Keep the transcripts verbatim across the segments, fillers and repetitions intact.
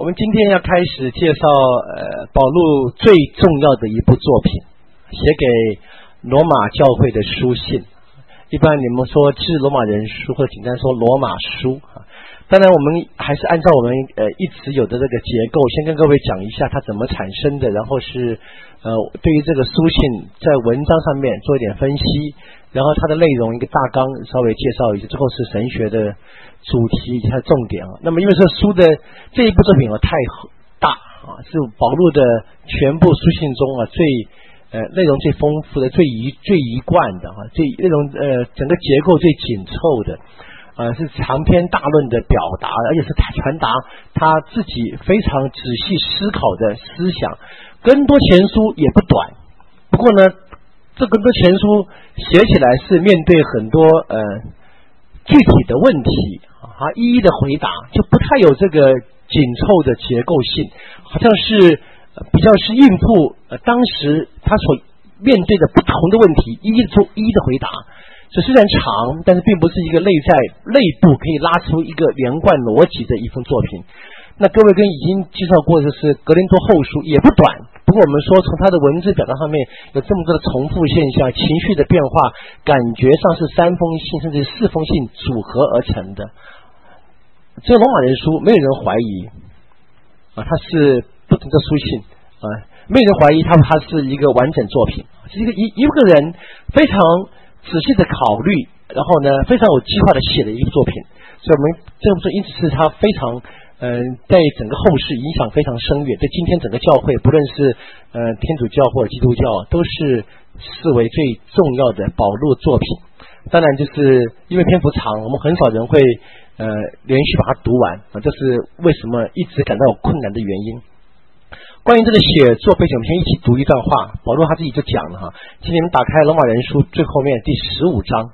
我们今天要开始介绍呃保禄最重要的一部作品，写给罗马教会的书信。一般你们说致罗马人书，或者简单说罗马书啊。当然我们还是按照我们呃一直有的这个结构，先跟各位讲一下它怎么产生的，然后是呃对于这个书信在文章上面做一点分析，然后它的内容一个大纲稍微介绍一下，最后是神学的主题以及它的重点啊。那么因为这书的这一部作品啊太大啊，是保禄的全部书信中啊最呃内容最丰富的、最一最一贯的哈、啊，最内容呃整个结构最紧凑的。呃，是长篇大论的表达，而且是传达他自己非常仔细思考的思想。更多前书也不短，不过呢，这更多前书写起来是面对很多呃具体的问题啊，一一的回答，就不太有这个紧凑的结构性，好像是、呃、比较是应付呃当时他所面对的不同的问题，一一做一一的回答。这虽然长，但是并不是一个内在内部可以拉出一个连贯逻辑的一份作品。那各位跟已经介绍过的是格林多后书，也不短。不过我们说从他的文字表达上面有这么多的重复现象，情绪的变化，感觉上是三封信甚至四封信组合而成的。这个罗马人书没有人怀疑啊，它是不同的书信啊，没有人怀疑它它是一个完整作品，是一个一一个人非常仔细的考虑，然后呢，非常有计划的写的一个作品，所以我们这部书因此是它非常，嗯、呃，在整个后世影响非常深远，对今天整个教会，不论是呃天主教或者基督教，都是视为最重要的保禄作品。当然，就是因为篇幅长，我们很少人会呃连续把它读完啊，这是为什么一直感到有困难的原因。关于这个写作背景，我们先一起读一段话。保禄他自己就讲了哈，请你们打开罗马人书最后面第十五章。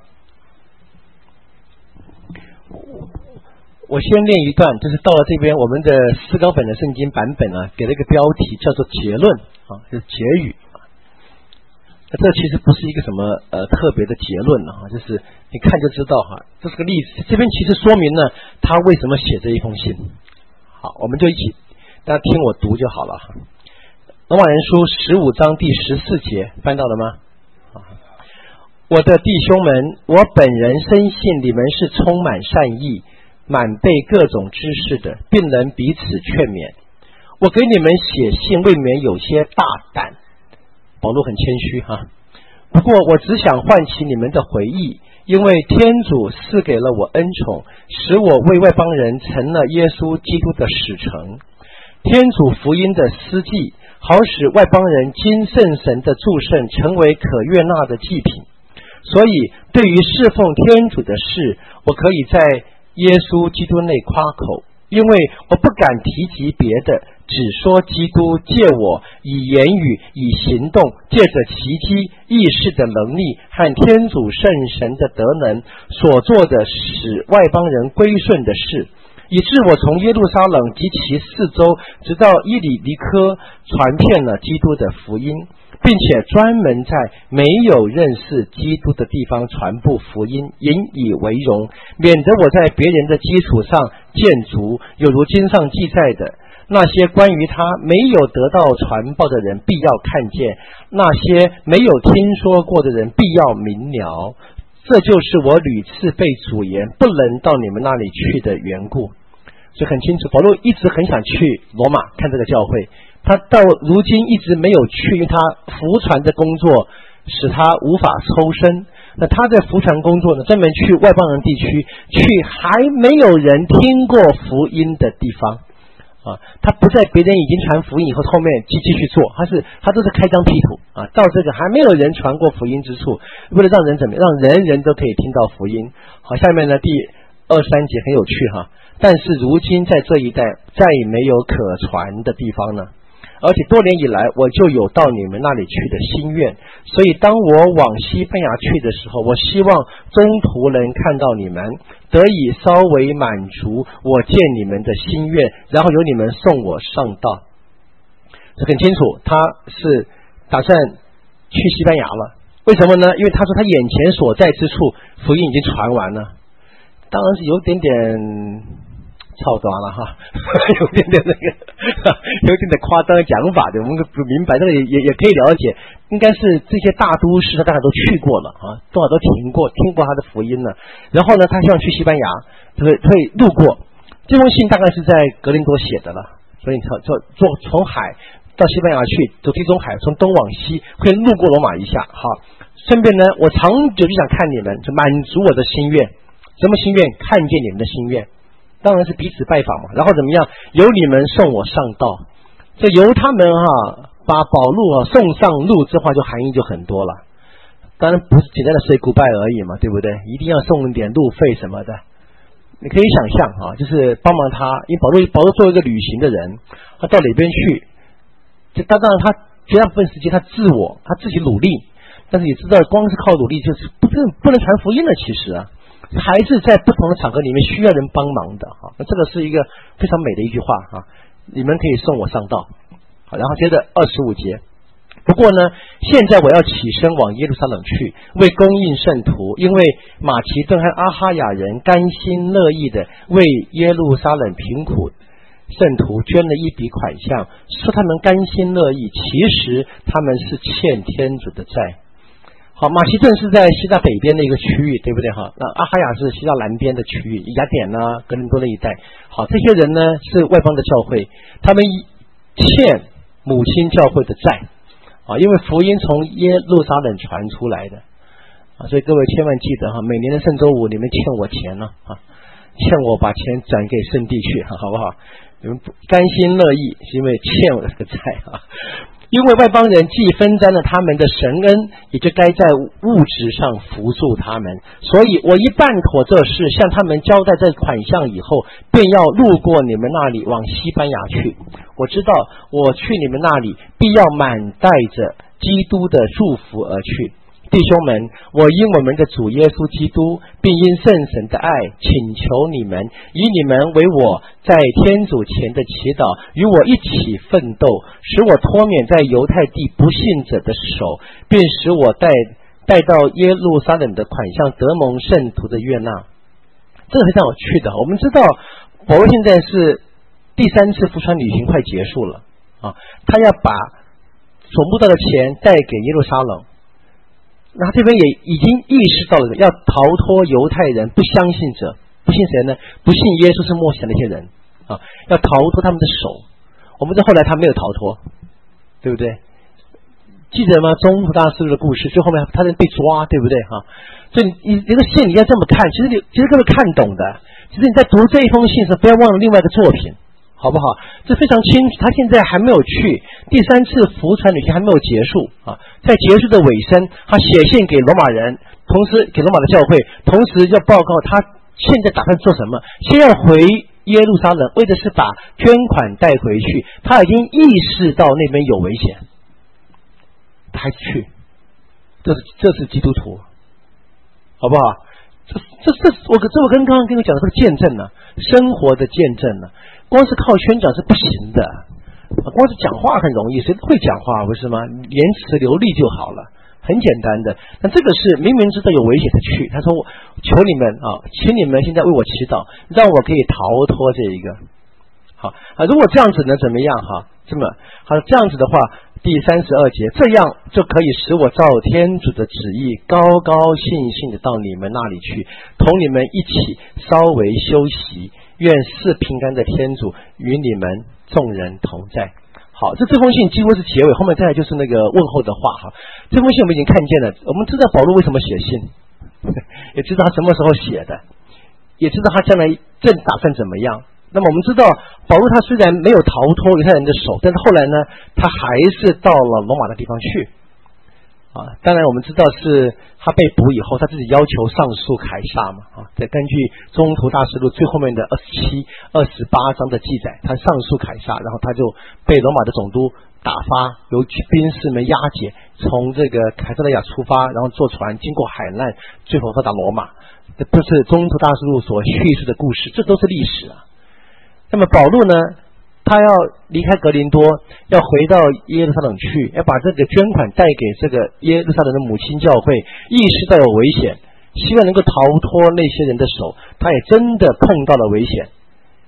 我先念一段，就是到了这边，我们的思高本的圣经版本啊，给了一个标题叫做结论啊，就是结语。这其实不是一个什么呃特别的结论了哈，就是你看就知道哈，这是个例子。这边其实说明了他为什么写这一封信。好，我们就一起。大家听我读就好了哈。罗马人书十五章第十四节，翻到了吗？我的弟兄们，我本人深信你们是充满善意，满备各种知识的，并能彼此劝勉。我给你们写信，未免有些大胆。保禄很谦虚哈，不过我只想唤起你们的回忆，因为天主赐给了我恩宠，使我为外邦人成了耶稣基督的使臣。天主福音的司祭，好使外邦人经圣神的祝圣成为可悦纳的祭品。所以对于侍奉天主的事，我可以在耶稣基督内夸口，因为我不敢提及别的，只说基督借我以言语以行动，借着奇迹议事的能力和天主圣神的德能所做的使外邦人归顺的事，以致我从耶路撒冷及其四周直到伊里尼科传遍了基督的福音，并且专门在没有认识基督的地方传布福音，引以为荣，免得我在别人的基础上建筑，有如经上记载的，那些关于他没有得到传报的人必要看见，那些没有听说过的人必要明了。这就是我屡次被主言不能到你们那里去的缘故。所以很清楚，保禄一直很想去罗马看这个教会，他到如今一直没有去，因为他福传的工作使他无法抽身。那他在福传工作呢，专门去外邦人地区，去还没有人听过福音的地方啊，他不在别人已经传福音以后后面继继续做，他是他都是开疆辟土啊，到这个还没有人传过福音之处，为了让人怎么样，让人人都可以听到福音。好，下面呢第二三节很有趣哈，但是如今在这一带再也没有可传的地方呢，而且多年以来我就有到你们那里去的心愿，所以当我往西班牙去的时候，我希望中途能看到你们，得以稍微满足我见你们的心愿，然后由你们送我上道。这很清楚，他是打算去西班牙了。为什么呢？因为他说他眼前所在之处福音已经传完了。当然是有点点操短了哈，有点的那个，有点的夸张的讲法的，我们不明白，这个也也也可以了解，应该是这些大都市他大概都去过了啊，多少都听过听过他的福音了。然后呢，他希望去西班牙，会会路过。这封信大概是在格林多写的了，所以坐坐坐从海到西班牙去，走地中海，从东往西会路过罗马一下。好，顺便呢，我长久就想看你们，就满足我的心愿。什么心愿？看见你们的心愿。当然是彼此拜访嘛，然后怎么样？由你们送我上道，这由他们哈、啊、把保禄啊送上路，这话就含义就很多了。当然不是简单的 say goodbye 而已嘛，对不对？一定要送一点路费什么的。你可以想象啊，就是帮忙他，因为保禄保禄作为一个旅行的人，他到哪边去，就他当然他绝大部分时间他自我他自己努力，但是也知道光是靠努力就是不不能传福音的，其实啊。还是在不同的场合里面需要人帮忙的哈，那这个是一个非常美的一句话哈。你们可以送我上道，好，然后接着二十五节。不过呢，现在我要起身往耶路撒冷去，为供应圣徒，因为马其顿和阿哈亚人甘心乐意的为耶路撒冷贫苦圣徒捐了一笔款项，说他们甘心乐意，其实他们是欠天主的债。好，马其顿是在希腊北边的一个区域，对不对哈？那阿哈亚是希腊南边的区域，雅典啊、格林多那一带。好，这些人呢是外邦的教会，他们欠母亲教会的债啊，因为福音从耶路撒冷传出来的啊，所以各位千万记得哈，每年的圣周五你们欠我钱了啊，欠我把钱转给圣地去，好不好？你们甘心乐意是因为欠我这个债啊。因为外邦人既分担了他们的神恩，也就该在物质上扶助他们。所以我一办妥这事，向他们交代这款项以后，便要路过你们那里往西班牙去。我知道我去你们那里，必要满带着基督的祝福而去。弟兄们，我因我们的主耶稣基督，并因圣神的爱，请求你们以你们为我在天主前的祈祷，与我一起奋斗，使我脱免在犹太地不信者的手，并使我带带到耶路撒冷的款项得蒙圣徒的悦纳。这个非常有趣的。我们知道保罗现在是第三次福传旅行快结束了啊，他要把所募到的钱带给耶路撒冷。那他这边也已经意识到了要逃脱犹太人不相信者，不信谁呢？不信耶稣是默想的那些人啊，要逃脱他们的手。我们在后来他没有逃脱，对不对？记得吗？中途大师的故事，最后面他人被抓，对不对哈？所以你这个信你要这么看，其实你其实各位看懂的。其实你在读这一封信时，不要忘了另外一个作品。好不好？这非常清楚，他现在还没有去第三次福传旅行还没有结束啊，在结束的尾声，他写信给罗马人，同时给罗马的教会，同时要报告他现在打算做什么。先要回耶路撒冷，为的是把捐款带回去。他已经意识到那边有危险，他还去，这是这是基督徒，好不好？这这这我这我跟刚刚跟你讲的是见证呢、啊，生活的见证呢、啊。光是靠宣讲是不行的，光是讲话很容易，谁都会讲话，不是吗？言辞流利就好了，很简单的。但这个是明明知道有危险的去，他说求你们啊，请你们现在为我祈祷，让我可以逃脱这一个。好啊，如果这样子呢，怎么样哈？这么好，这样子的话，第三十二节，这样就可以使我照天主的旨意，高高兴兴的到你们那里去，同你们一起稍微休息。愿是平安的天主与你们众人同在。好，这这封信几乎是结尾，后面再来就是那个问候的话哈。这封信我们已经看见了，我们知道保罗为什么写信，也知道他什么时候写的，也知道他将来正打算怎么样。那么我们知道保罗他虽然没有逃脱犹太人的手，但是后来呢，他还是到了罗马的地方去。啊，当然我们知道是他被捕以后，他自己要求上诉凯撒嘛，啊，再根据中途大实录最后面的二十七、二十八章的记载，他上诉凯撒，然后他就被罗马的总督打发，由兵士们押解，从这个凯撒利亚出发，然后坐船经过海难，最后到达罗马。这不是中途大实录所叙述的故事，这都是历史啊。那么保禄呢？他要离开格林多，要回到耶路撒冷去，要把这个捐款带给这个耶路撒冷的母亲教会，意识到有危险，希望能够逃脱那些人的手。他也真的碰到了危险，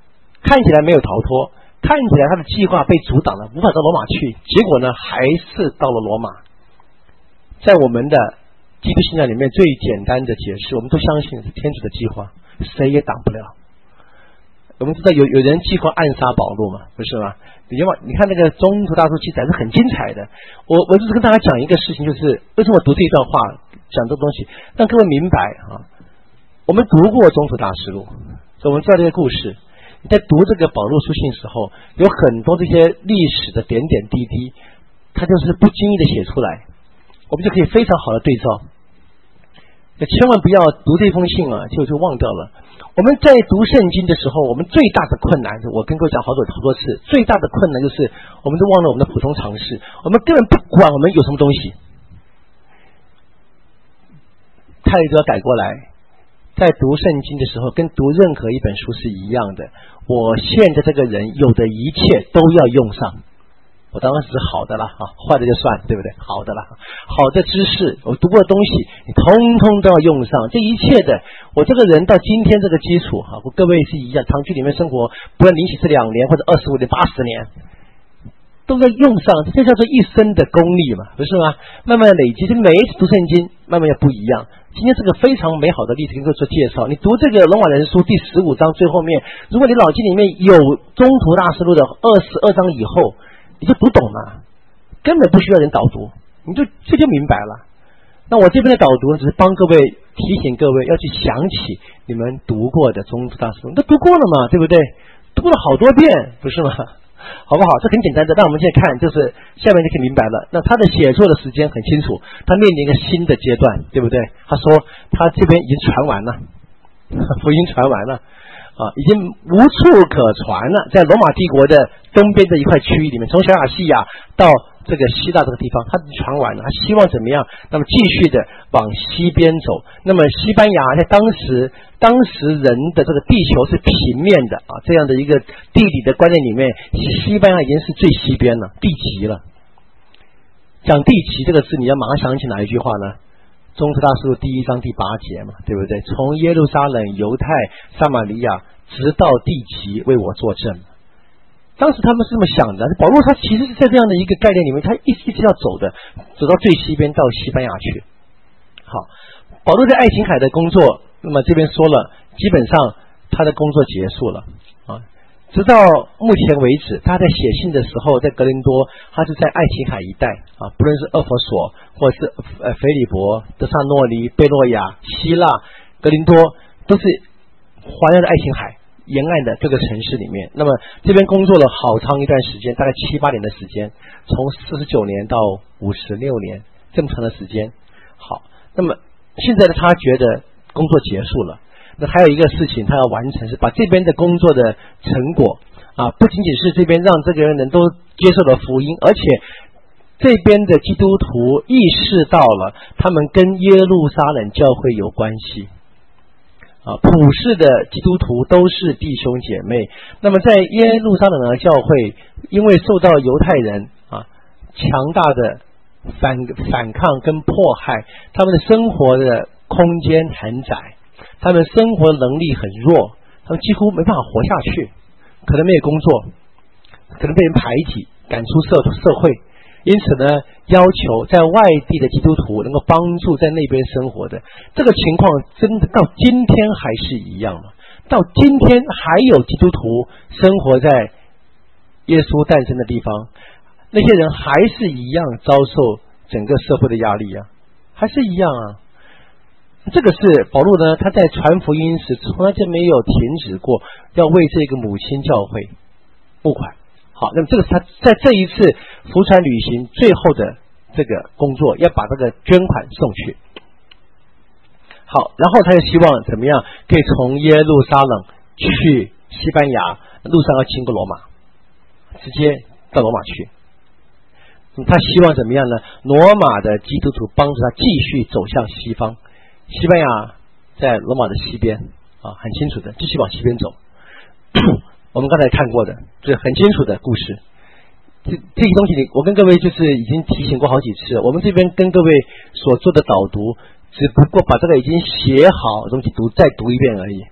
看起来没有逃脱，看起来他的计划被阻挡了，无法到罗马去，结果呢还是到了罗马。在我们的基督信仰里面最简单的解释，我们都相信是天主的计划，谁也挡不了。我们知道有有人计划暗杀保罗嘛，不是吗？你你看那个中途大书记载是很精彩的。我我就是跟大家讲一个事情，就是为什么我读这一段话，讲这东西，让各位明白啊。我们读过中途大事录，所以我们知道这个故事。你在读这个保罗书信的时候，有很多这些历史的点点滴滴，它就是不经意的写出来，我们就可以非常好的对照。千万不要读这封信啊，就就忘掉了。我们在读圣经的时候，我们最大的困难，我跟各位讲好多好多次，最大的困难就是我们都忘了我们的普通常识，我们根本不管我们有什么东西，态度要改过来。在读圣经的时候，跟读任何一本书是一样的。我现在这个人有的一切都要用上。我当然是好的了啊，坏的就算，对不对？好的了，好的知识，我读过的东西，你通通都要用上。这一切的，我这个人到今天这个基础哈，和各位是一样，堂区里面生活，不论灵洗是两年或者二十五年、八十年，都要用上，这叫做一生的功力嘛，不是吗？慢慢累积，就每一次读圣经，慢慢要不一样。今天是个非常美好的例子，跟各位做介绍。你读这个罗马人书第十五章最后面，如果你脑筋里面有中途大事录的二十二章以后，你就读懂了，根本不需要人导读，你就这就明白了。那我这边的导读只是帮各位提醒各位要去想起你们读过的中途大事录，你都读过了嘛，对不对？读了好多遍，不是吗？好不好？这很简单的。那我们现在看，就是下面就可以明白了。那他的写作的时间很清楚，他面临一个新的阶段，对不对？他说他这边已经传完了，福音传完了啊，已经无处可传了。在罗马帝国的东边的一块区域里面，从小亚细亚到这个希腊这个地方，他已经传完了。他希望怎么样？那么继续的往西边走。那么西班牙在当时当时人的这个地球是平面的啊，这样的一个地理的观念里面，西班牙已经是最西边了，地极了。讲地极这个字，你要马上想起哪一句话呢？中途大事录第一章第八节嘛，对不对？从耶路撒冷、犹太、撒玛利亚，直到地极，为我作证。当时他们是这么想的，保罗他其实是在这样的一个概念里面，他一直一直要走的，走到最西边，到西班牙去。好，保罗在爱琴海的工作，那么这边说了，基本上他的工作结束了啊。直到目前为止，他在写信的时候，在格林多，他是在爱琴海一带啊，不论是厄佛所，或者是呃腓利伯、德萨诺尼、贝洛亚、希腊、格林多，都是环绕着爱琴海沿岸的各个城市里面。那么这边工作了好长一段时间，大概七八年的时间，从四十九年到五十六年这么长的时间。好，那么现在呢，他觉得工作结束了。那还有一个事情他要完成，是把这边的工作的成果啊，不仅仅是这边让这个人都接受了福音，而且这边的基督徒意识到了他们跟耶路撒冷教会有关系啊，普世的基督徒都是弟兄姐妹。那么在耶路撒冷的教会，因为受到犹太人啊强大的反反抗跟迫害，他们的生活的空间很窄，他们生活能力很弱，他们几乎没办法活下去，可能没有工作，可能被人排挤赶出社社会。因此呢，要求在外地的基督徒能够帮助在那边生活的。这个情况真的到今天还是一样吗？到今天还有基督徒生活在耶稣诞生的地方，那些人还是一样遭受整个社会的压力啊，还是一样啊。这个是保罗呢，他在传福音时从来就没有停止过要为这个母亲教会募款。好，那么这个是他在这一次福传旅行最后的这个工作，要把这个捐款送去。好，然后他就希望怎么样可以从耶路撒冷去西班牙，路上要经过罗马，直接到罗马去。他希望怎么样呢？罗马的基督徒帮助他继续走向西方。西班牙在罗马的西边啊，很清楚的，继续往西边走。我们刚才看过的，这很清楚的故事。这这些东西，我跟各位就是已经提醒过好几次。我们这边跟各位所做的导读，只不过把这个已经写好的东西读再读一遍而已。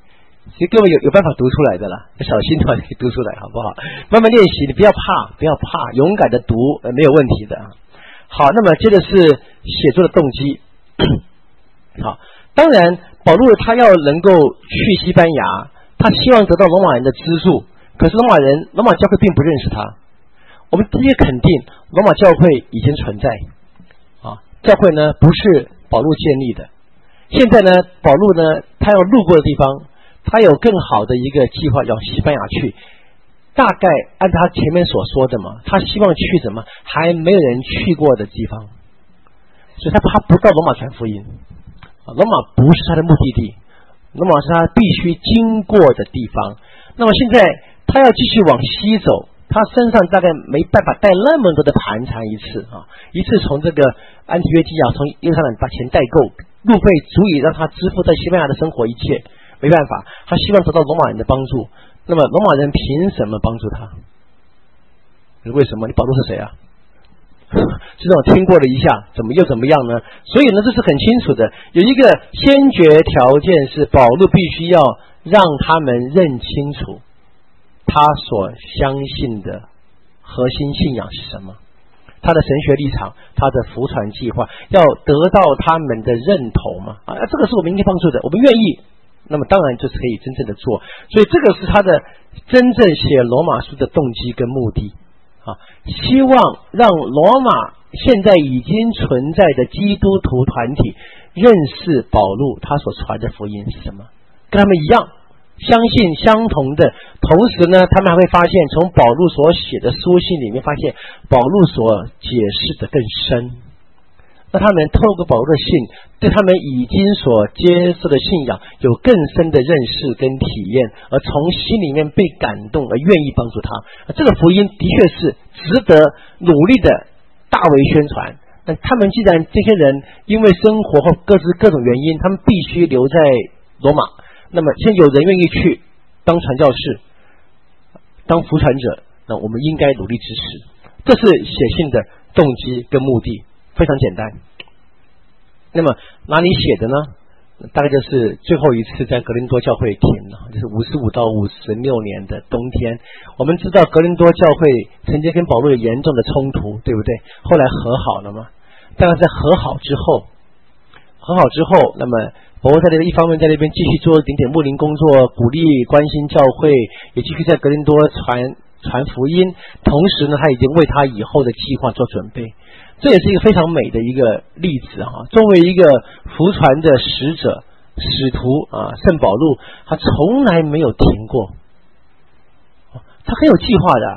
其实各位有有办法读出来的啦，要小心的话可以读出来，好不好？慢慢练习，你不要怕，不要怕，勇敢的读，呃，没有问题的。好，那么接着是写作的动机。好，当然保罗他要能够去西班牙，他希望得到罗马人的资助，可是罗马人罗马教会并不认识他。我们直接肯定罗马教会已经存在啊，教会呢不是保罗建立的。现在呢保罗呢他要路过的地方，他有更好的一个计划要西班牙去，大概按他前面所说的嘛，他希望去什么还没有人去过的地方，所以他他不到罗马传福音，罗马不是他的目的地，罗马是他必须经过的地方。那么现在他要继续往西走，他身上大概没办法带那么多的盘缠一次啊，一次从这个安提约基亚从耶路撒冷把钱代购，路费足以让他支付在西班牙的生活一切，没办法，他希望得到罗马人的帮助。那么罗马人凭什么帮助他？为什么？你保罗是谁啊？这种听过了一下，怎么又怎么样呢？所以呢，这是很清楚的，有一个先决条件是保罗必须要让他们认清楚他所相信的核心信仰是什么，他的神学立场，他的福传计划，要得到他们的认同嘛？啊，这个是我们应该帮助的，我们愿意。那么当然就是可以真正的做，所以这个是他的真正写罗马书的动机跟目的啊，希望让罗马现在已经存在的基督徒团体认识保禄他所传的福音是什么，跟他们一样相信相同的，同时呢他们还会发现从保禄所写的书信里面发现保禄所解释的更深，那他们透过保罗的信，对他们已经所接受的信仰有更深的认识跟体验，而从心里面被感动而愿意帮助他。这个福音的确是值得努力的大为宣传。那他们既然这些人因为生活或各自各种原因，他们必须留在罗马，那么现在有人愿意去当传教士、当福传者，那我们应该努力支持。这是写信的动机跟目的。非常简单。那么哪里写的呢？大概就是最后一次在格林多教会停了，就是五十五到五十六年的冬天。我们知道格林多教会曾经跟保罗有严重的冲突，对不对？后来和好了嘛？但是在和好之后，和好之后，那么保罗在这个一方面在那边继续做一点点牧灵工作，鼓励关心教会，也继续在格林多传传福音，同时呢，他已经为他以后的计划做准备。这也是一个非常美的一个例子啊！作为一个福传的使者、使徒啊，圣保禄他从来没有停过，他很有计划的。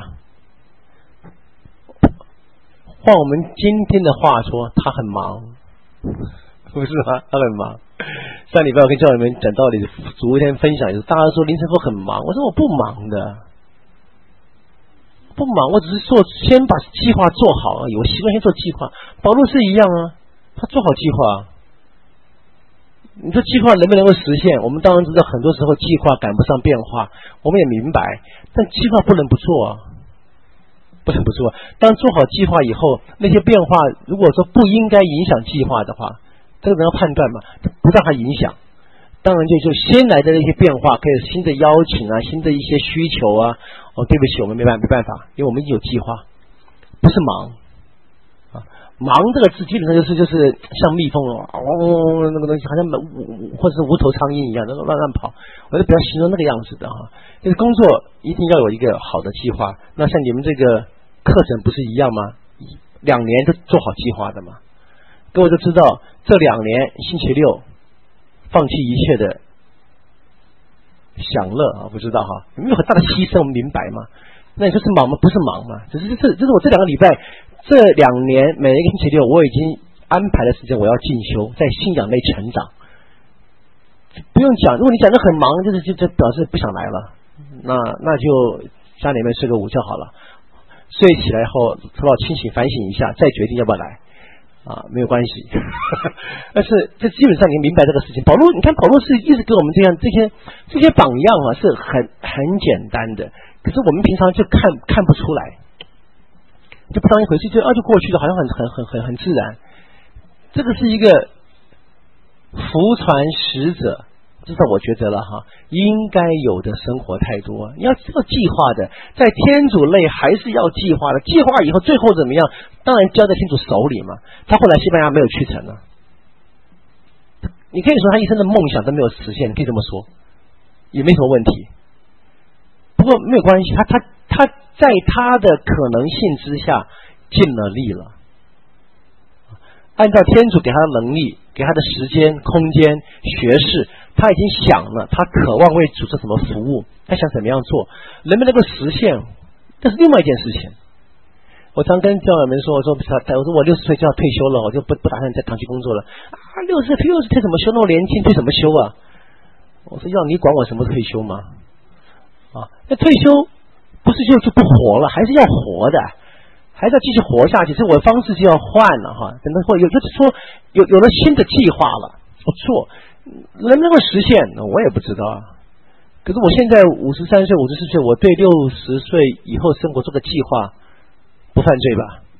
换我们今天的话说，他很忙，不是吗？他很忙。上礼拜我跟教友们讲道理，昨天分享，大家说林神父很忙，我说我不忙的。不忙，我只是做先把计划做好而已，我习惯先做计划。保罗是一样啊，他做好计划。你说计划能不能够实现？我们当然知道很多时候计划赶不上变化，我们也明白，但计划不能不做啊，不能不做。当做好计划以后，那些变化如果说不应该影响计划的话，这个人要判断嘛，不让它影响。当然就就先来的那些变化，可以有新的邀请啊，新的一些需求啊。哦，对不起，我们没办没办法，因为我们已经有计划，不是忙啊。忙这个字基本上就是就是像蜜蜂哦，哦那个东西好像或者是无头苍蝇一样，那个乱乱跑，我就不要形容那个样子的哈。就是工作一定要有一个好的计划。那像你们这个课程不是一样吗？两年都做好计划的嘛。各位都知道，这两年星期六。放弃一切的享乐啊，不知道哈，有没有很大的牺牲？我们明白吗？那你说是忙吗？不是忙嘛，只是这这是我这两个礼拜，这两年每一个星期六，我已经安排的时间，我要进修，在信仰内成长。不用讲，如果你讲的很忙，就是就就表示不想来了，那那就家里面睡个午觉好了，睡起来后头脑清醒，反省一下，再决定要不要来。啊，没有关系，但是这基本上你明白这个事情。保罗，你看保罗是一直给我们这样这些这些榜样啊，是很很简单的，可是我们平常就看看不出来，就不当一回事，就啊就过去了，好像很很很很很自然。这个是一个福传使者， 至少我觉得了哈，应该有的生活态度啊，你要要计划的，在天主类还是要计划的，计划以后最后怎么样？当然交在天主手里嘛。他后来西班牙没有去成了，你可以说他一生的梦想都没有实现，你可以这么说，也没什么问题。不过没有关系，他他他在他的可能性之下尽了力了。按照天主给他的能力，给他的时间、空间、学识，他已经想了，他渴望为主做什么服务，他想怎么样做，能不能够实现，这是另外一件事情。我常跟教友们说，我说我说我六十岁就要退休了，我就不不打算在堂区工作了啊！六十岁退六十退怎么休？那么年轻退什么休啊？我说要你管我什么退休吗？啊，那退休不是就就不活了，还是要活的。还是要继续活下去，所以我的方式就要换了哈。等到或有就是说有有了新的计划了，不错，能不能够实现，我也不知道啊。可是我现在五十三岁、五十四岁，我对六十岁以后生活做个计划，不犯罪吧？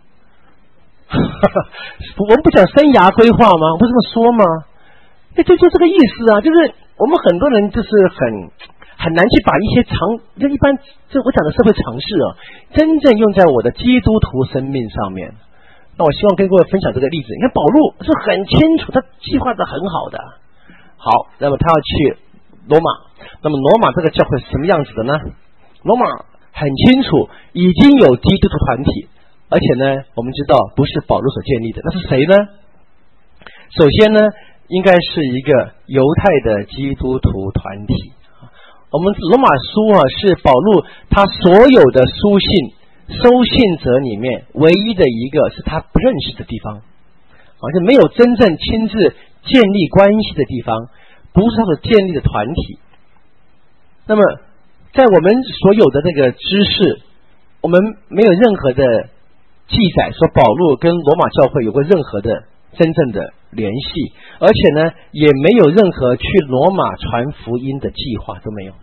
我们不讲生涯规划吗？不是这么说吗？哎，就就这个意思啊，就是我们很多人就是很。很难去把一些常就一般这我讲的社会常识啊，真正用在我的基督徒生命上面。那我希望跟各位分享这个例子。你看保禄是很清楚，他计划的很好的。好，那么他要去罗马，那么罗马这个教会是什么样子的呢？罗马很清楚已经有基督徒团体，而且呢，我们知道不是保禄所建立的，那是谁呢？首先呢，应该是一个犹太的基督徒团体。我们罗马书啊，是保禄他所有的书信收信者里面唯一的一个是他不认识的地方，而且没有真正亲自建立关系的地方，不是他所建立的团体。那么在我们所有的这个知识，我们没有任何的记载说保禄跟罗马教会有过任何的真正的联系，而且呢也没有任何去罗马传福音的计划，都没有。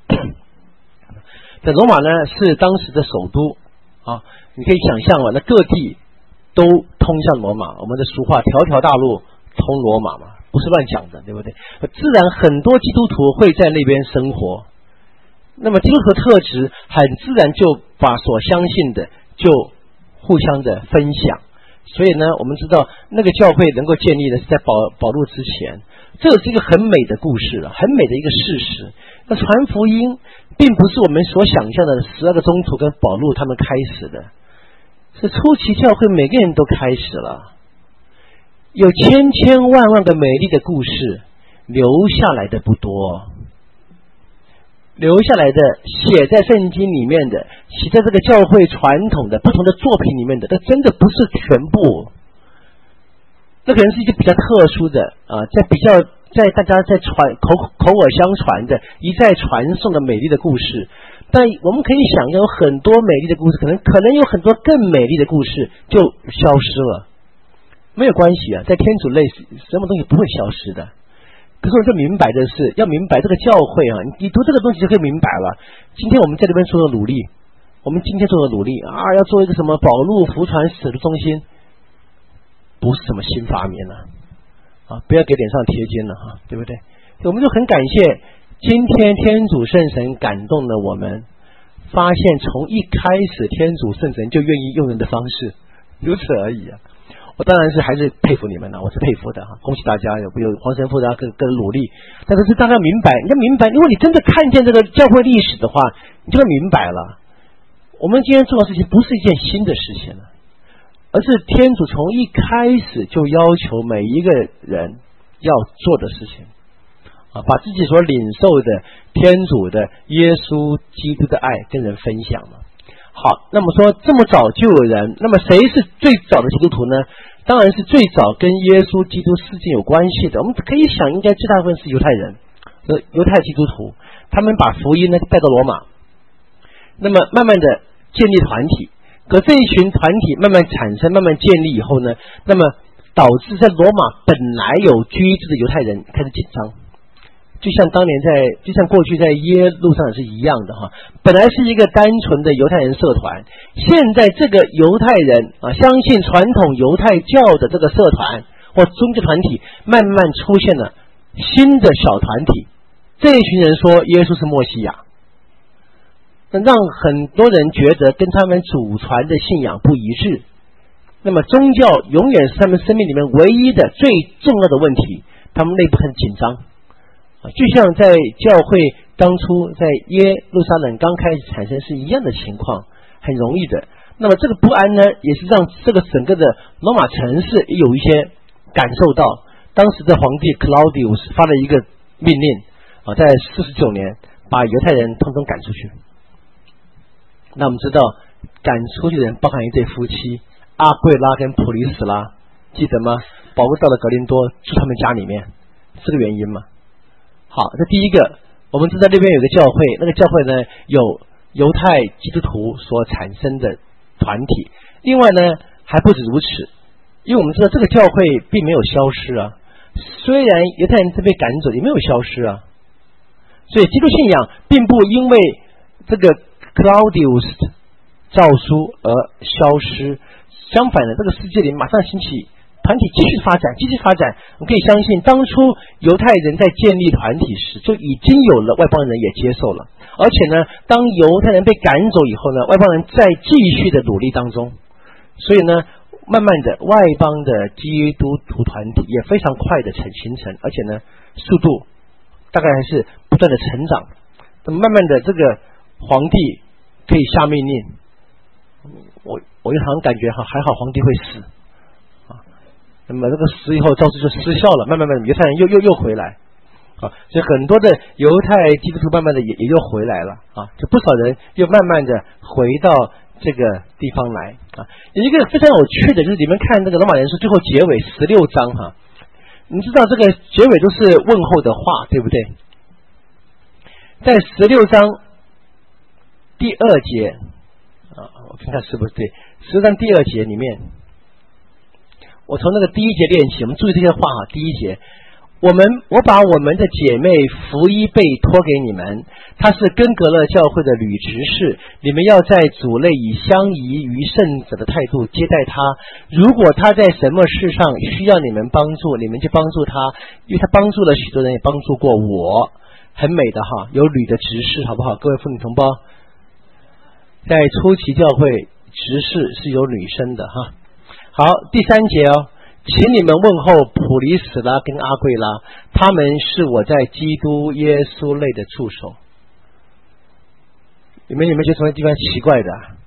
在罗马呢是当时的首都啊，你可以想象嘛，那各地都通向罗马。我们的俗话条条大路通罗马嘛，不是乱讲的，对不对？自然很多基督徒会在那边生活，那么基督徒的特质很自然就把所相信的就互相的分享。所以呢，我们知道那个教会能够建立的是在保保禄之前，这是一个很美的故事，很美的一个事实。那传福音并不是我们所想象的十二个宗徒跟保禄他们开始的，是初期教会每个人都开始了，有千千万万个美丽的故事，留下来的不多，留下来的写在圣经里面的，写在这个教会传统的不同的作品里面的，那真的不是全部，那可能是一些比较特殊的啊，在比较在大家在传口口耳相传的一再传颂的美丽的故事。但我们可以想象有很多美丽的故事，可能可能有很多更美丽的故事就消失了，没有关系啊，在天主类什么东西不会消失的。可是我就明白的是，要明白这个教会啊，你读这个东西就可以明白了。今天我们在这边做的努力，我们今天做的努力啊，要做一个什么保禄福传使徒中心，不是什么新发明了啊，不要给脸上贴金了哈，对不对？我们就很感谢今天天主圣神感动了我们，发现从一开始天主圣神就愿意用人的方式，如此而已啊。我当然是还是佩服你们了，我是佩服的哈，恭喜大家有有黄神父的更更努力。但是大家明白，你要明白，如果你真的看见这个教会历史的话，你就会明白了。我们今天做的事情不是一件新的事情了，而是天主从一开始就要求每一个人要做的事情啊，把自己所领受的天主的耶稣基督的爱跟人分享嘛。好，那么说这么早就有人，那么谁是最早的基督徒呢？当然是最早跟耶稣基督事件有关系的。我们可以想，应该最大部分是犹太人，犹太基督徒，他们把福音呢带到罗马，那么慢慢的建立团体。可这一群团体慢慢产生、慢慢建立以后呢，那么导致在罗马本来有居住的犹太人开始紧张。就像当年在，就像过去在耶路上也是一样的哈。本来是一个单纯的犹太人社团，现在这个犹太人啊，相信传统犹太教的这个社团或宗教团体，慢慢出现了新的小团体，这一群人说耶稣是默西亚，那让很多人觉得跟他们祖传的信仰不一致。那么宗教永远是他们生命里面唯一的最重要的问题，他们内部很紧张，就像在教会当初在耶路撒冷刚开始产生是一样的情况，很容易的。那么这个不安呢，也是让这个整个的罗马城市也有一些感受到。当时的皇帝 Claudius 发了一个命令啊，在四十九年把犹太人统统赶出去。那我们知道赶出去的人包含一对夫妻阿贵拉跟普利斯拉，记得吗？保罗到了格林多住他们家里面，这个原因嘛。好，这第一个，我们知道那边有个教会，那个教会呢有犹太基督徒所产生的团体。另外呢还不止如此，因为我们知道这个教会并没有消失啊，虽然犹太人是被赶走，也没有消失啊。所以基督信仰并不因为这个 Claudius 诏书而消失，相反的，这个世界里马上兴起团体，继续发展，继续发展。我们可以相信，当初犹太人在建立团体时，就已经有了外邦人也接受了。而且呢，当犹太人被赶走以后呢，外邦人在继续的努力当中，所以呢，慢慢的外邦的基督徒团体也非常快的成形成，而且呢，速度大概还是不断的成长。那么慢慢的，这个皇帝可以下命令。我我就好像感觉哈，还好皇帝会死啊。那么这个死以后，诏书就失效了，慢慢慢犹太人又又又回来啊，所以很多的犹太基督徒慢慢的也也又回来了啊，就不少人又慢慢的回到这个地方来啊。有一个非常有趣的，就是你们看那个罗马人书最后结尾十六章哈，你知道这个结尾都是问候的话，对不对？在十六章第二节。啊，我看看是不是对。十章第二节里面，我从那个第一节练起，我们注意这些话哈。第一节，我们我把我们的姐妹福伊贝托给你们，她是根格勒教会的女执事，你们要在主内以相宜于圣者的态度接待她。如果她在什么事上需要你们帮助，你们就帮助她，因为她帮助了许多人，也帮助过我，很美的哈，有女的执事，好不好？各位妇女同胞。在初期教会执事是有女生的哈。好，第三节哦，请你们问候普利史拉跟阿贵拉，他们是我在基督耶稣内的助手。你们有没有觉得什么地方奇怪的？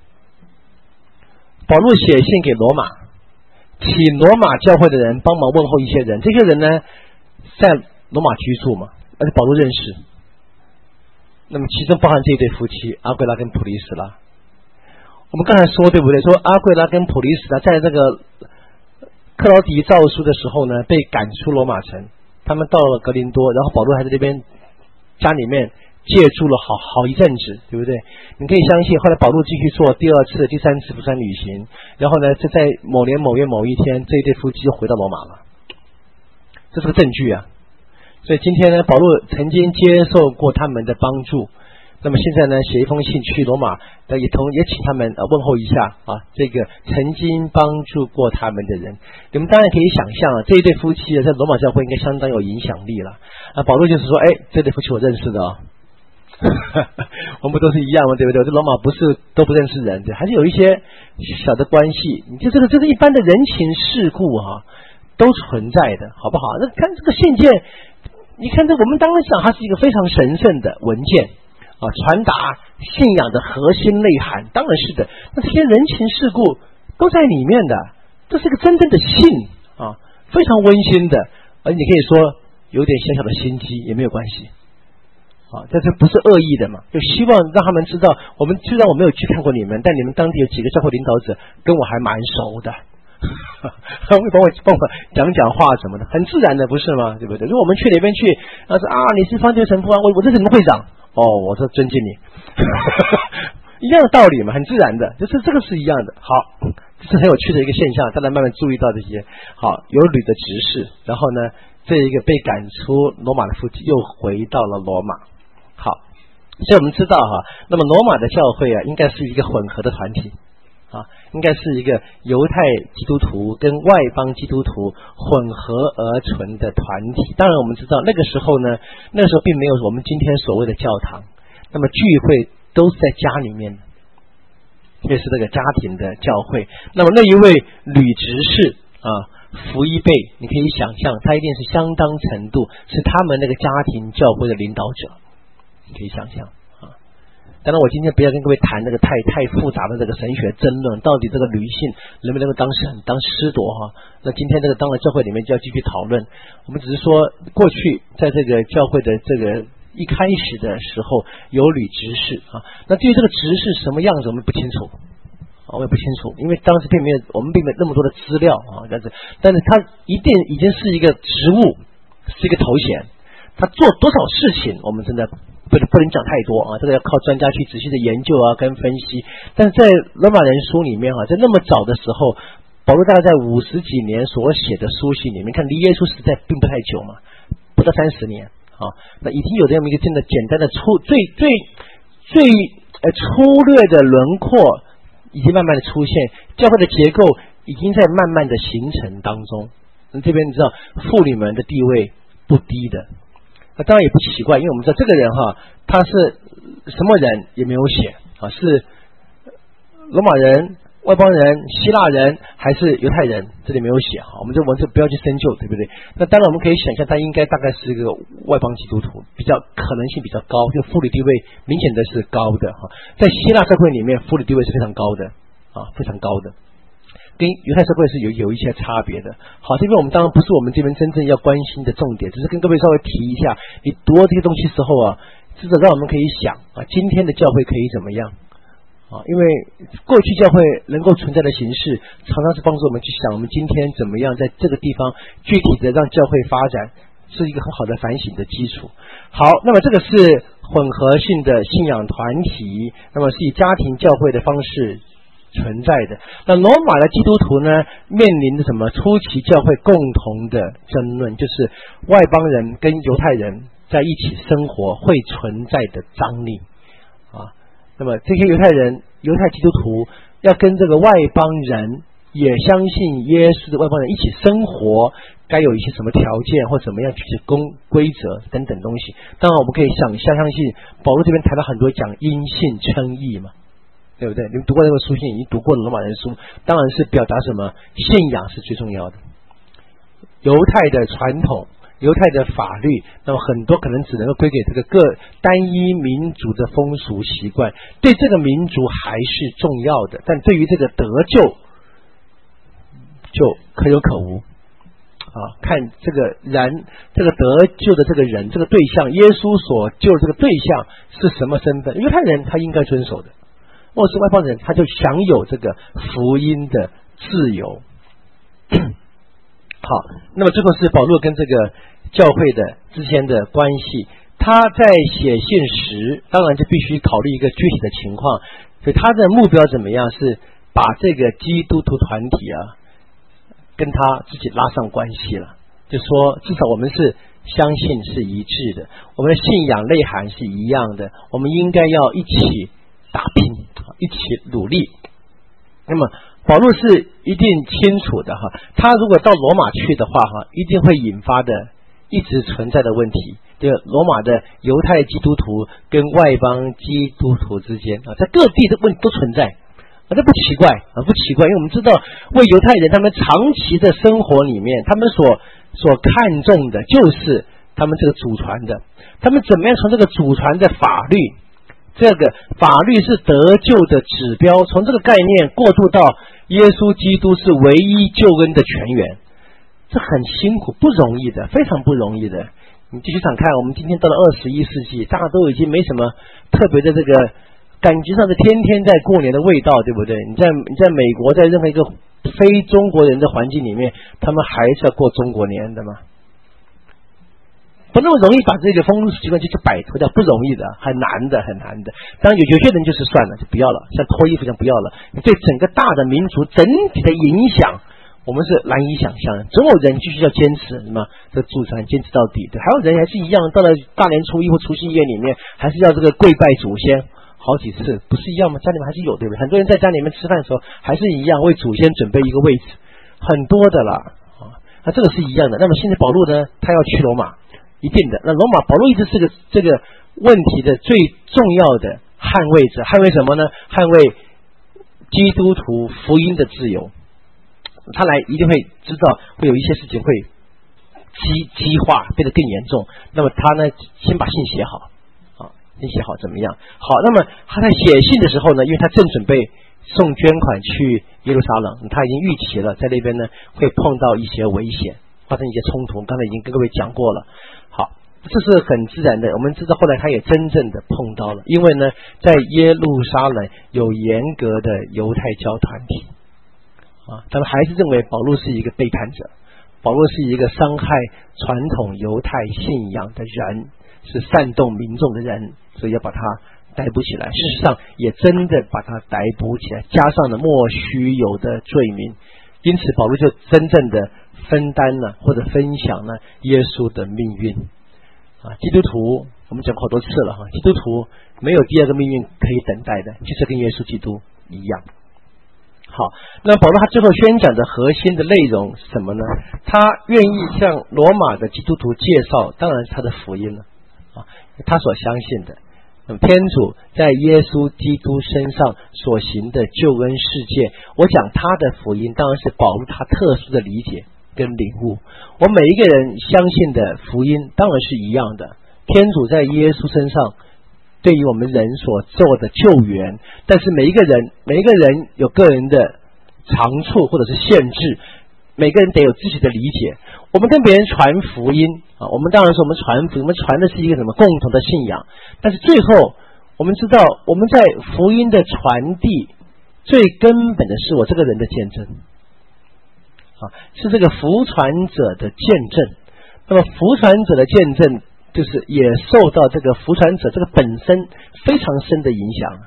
保罗写信给罗马，请罗马教会的人帮忙问候一些人，这些人呢在罗马居住嘛，而且保罗认识。那么其中包含这一对夫妻阿贵拉跟普利史拉。我们刚才说对不对？说阿贵拉跟普利史拉在这个克劳迪诏书的时候呢，被赶出罗马城，他们到了格林多，然后保罗还在这边家里面借住了好好一阵子，对不对？你可以相信，后来保罗继续做第二次、第三次不算旅行，然后呢，就在某年某月某一天，这一对夫妻就回到罗马了，这是个证据啊。所以今天呢，保罗曾经接受过他们的帮助。那么现在呢，写一封信去罗马，也同也请他们呃问候一下啊，这个曾经帮助过他们的人。你们当然可以想象啊，这一对夫妻在罗马教会应该相当有影响力了。啊，保罗就是说，哎，这对夫妻我认识的哦，我们都是一样嘛，对不对？这罗马不是都不认识人，对，还是有一些小的关系。你就这个，这是一般的人情世故哈、啊，都存在的，好不好？那看这个信件，你看这我们当然讲它是一个非常神圣的文件。啊，传达信仰的核心内涵，当然是的。那这些人情世故都在里面的，这是个真正的信啊，非常温馨的。而你可以说有点小小的心机也没有关系啊，这这不是恶意的嘛，就希望让他们知道，我们虽然我没有去看过你们，但你们当地有几个教会领导者跟我还蛮熟的。会帮我帮我讲讲话什么的，很自然的，不是吗？对不对？如果我们去哪边去，他说啊，你是方济神父啊，我我这是你们会长。哦，我说尊敬你，一样的道理嘛，很自然的，就是这个是一样的。好，这是很有趣的一个现象，大家慢慢注意到这些。好，有女的执事，然后呢，这一个被赶出罗马的夫妻又回到了罗马。好，所以我们知道哈，那么罗马的教会啊，应该是一个混合的团体啊， 啊，应该是一个犹太基督徒跟外邦基督徒混合而成的团体。当然我们知道那个时候呢，那个时候并没有我们今天所谓的教堂，那么聚会都是在家里面的，这是这个家庭的教会。那么那一位吕执事啊，福一辈，你可以想象他一定是相当程度是他们那个家庭教会的领导者，你可以想象啊。当然我今天不要跟各位谈那个太太复杂的这个神学争论，到底这个女性能不能够当神当师铎哈？那今天这个当然教会里面就要继续讨论。我们只是说过去在这个教会的这个一开始的时候有吕执事啊，那对于这个执事什么样子我们不清楚啊，我也不清楚，因为当时并没有我们并没有那么多的资料啊，但是但是他一定已经是一个职务，是一个头衔，他做多少事情我们真的不不能讲太多啊，这个要靠专家去仔细的研究啊跟分析。但是在罗马人书里面啊，在那么早的时候，保罗大概在五十几年所写的书信里面，看离耶稣时代并不太久嘛，不到三十年啊，那已经有这么一个真的简单的粗最最最呃粗略的轮廓已经慢慢的出现，教会的结构已经在慢慢的形成当中。那这边你知道妇女们的地位不低的，那当然也不奇怪，因为我们知道这个人哈，他是什么人也没有写啊，是罗马人、外邦人、希腊人还是犹太人，这里没有写哈，我们这文字不要去深究，对不对？那当然我们可以想象他应该大概是一个外邦基督徒，比较可能性比较高，就妇女地位明显的是高的哈。在希腊社会里面，妇女地位是非常高的啊，非常高的，跟犹太社会是有有一些差别的。好，这边我们当然不是我们这边真正要关心的重点，只是跟各位稍微提一下，你读这些东西时候啊，至少让我们可以想啊，今天的教会可以怎么样啊？因为过去教会能够存在的形式，常常是帮助我们去想我们今天怎么样在这个地方具体的让教会发展，是一个很好的反省的基础。好，那么这个是混合性的信仰团体，那么是以家庭教会的方式存在的。那罗马的基督徒呢，面临着什么？初期教会共同的争论，就是外邦人跟犹太人在一起生活会存在的张力啊。那么这些犹太人、犹太基督徒要跟这个外邦人也相信耶稣的外邦人一起生活，该有一些什么条件或怎么样去公规则等等东西。当然我们可以想一下，相信保罗这边谈到很多讲因信称义嘛，对不对？你们读过那个书信，已经读过了罗马人书，当然是表达什么信仰是最重要的。犹太的传统、犹太的法律，那么很多可能只能够归给这个各单一民族的风俗习惯，对这个民族还是重要的，但对于这个得救就可有可无啊。看这个人，这个得救的这个人，这个对象，耶稣所救的这个对象是什么身份？犹太人他应该遵守的，或是外邦人他就享有这个福音的自由。好，那么最后是保罗跟这个教会的之间的关系。他在写信时，当然就必须考虑一个具体的情况，所以他的目标怎么样？是把这个基督徒团体啊，跟他自己拉上关系了。就说至少我们是相信是一致的，我们的信仰内涵是一样的，我们应该要一起打拼，一起努力。那么保罗是一定清楚的哈，他如果到罗马去的话哈，一定会引发的一直存在的问题，对罗马的犹太基督徒跟外邦基督徒之间啊，在各地的问题都存在啊，这不奇怪啊，不奇怪，因为我们知道为犹太人他们长期的生活里面，他们所所看重的就是他们这个祖传的，他们怎么样从这个祖传的法律，这个法律是得救的指标，从这个概念过渡到耶稣基督是唯一救恩的泉源，这很辛苦，不容易的，非常不容易的。你继续想看，我们今天到了二十一世纪，大家都已经没什么特别的这个感觉上是天天在过年的味道，对不对？你在你在美国，在任何一个非中国人的环境里面，他们还是要过中国年的嘛。不那么容易把这个风俗习惯就去摆脱掉，不容易的，很难的，很难的。当然有有些人就是算了，就不要了，像脱衣服这样不要了。对整个大的民族整体的影响，我们是难以想象的。总有人继续要坚持什么这祖传，坚持到底的。还有人还是一样，到了大年初一或除夕夜里面，还是要这个跪拜祖先。 好几次，不是一样吗？家里面还是有，对不对？很多人在家里面吃饭的时候还是一样为祖先准备一个位置，很多的啦啊，那这个是一样的。那么现在保罗呢，他要去罗马，一定的。那罗马保罗一直是个这个问题的最重要的捍卫者，捍卫什么呢？捍卫基督徒福音的自由。他来一定会知道会有一些事情会激激化变得更严重，那么他呢先把信写好啊，先写好怎么样？好，那么他在写信的时候呢，因为他正准备送捐款去耶路撒冷，他已经预期了在那边呢会碰到一些危险，发生一些冲突，刚才已经跟各位讲过了。好，这是很自然的，我们知道后来他也真正的碰到了，因为呢在耶路撒冷有严格的犹太教团体啊，他们还是认为保罗是一个背叛者，保罗是一个伤害传统犹太信仰的人，是煽动民众的人，所以要把他逮捕起来。事实上也真的把他逮捕起来，加上了莫须有的罪名，因此保罗就真正的分担了或者分享了耶稣的命运啊。基督徒我们讲过好多次了哈，基督徒没有第二个命运可以等待的，就是跟耶稣基督一样。好，那保罗他最后宣讲的核心的内容是什么呢？他愿意向罗马的基督徒介绍，当然是他的福音了啊，他所相信的。那么天主在耶稣基督身上所行的救恩事件，我讲他的福音，当然是保罗他特殊的理解跟领悟。我每一个人相信的福音当然是一样的，天主在耶稣身上对于我们人所做的救援，但是每一个人每一个人有个人的长处或者是限制，每个人得有自己的理解。我们跟别人传福音啊，我们当然说我们传福音，我们传的是一个什么共同的信仰，但是最后我们知道我们在福音的传递最根本的是我这个人的见证啊，是这个福传者的见证。那么福传者的见证就是也受到这个福传者这个本身非常深的影响。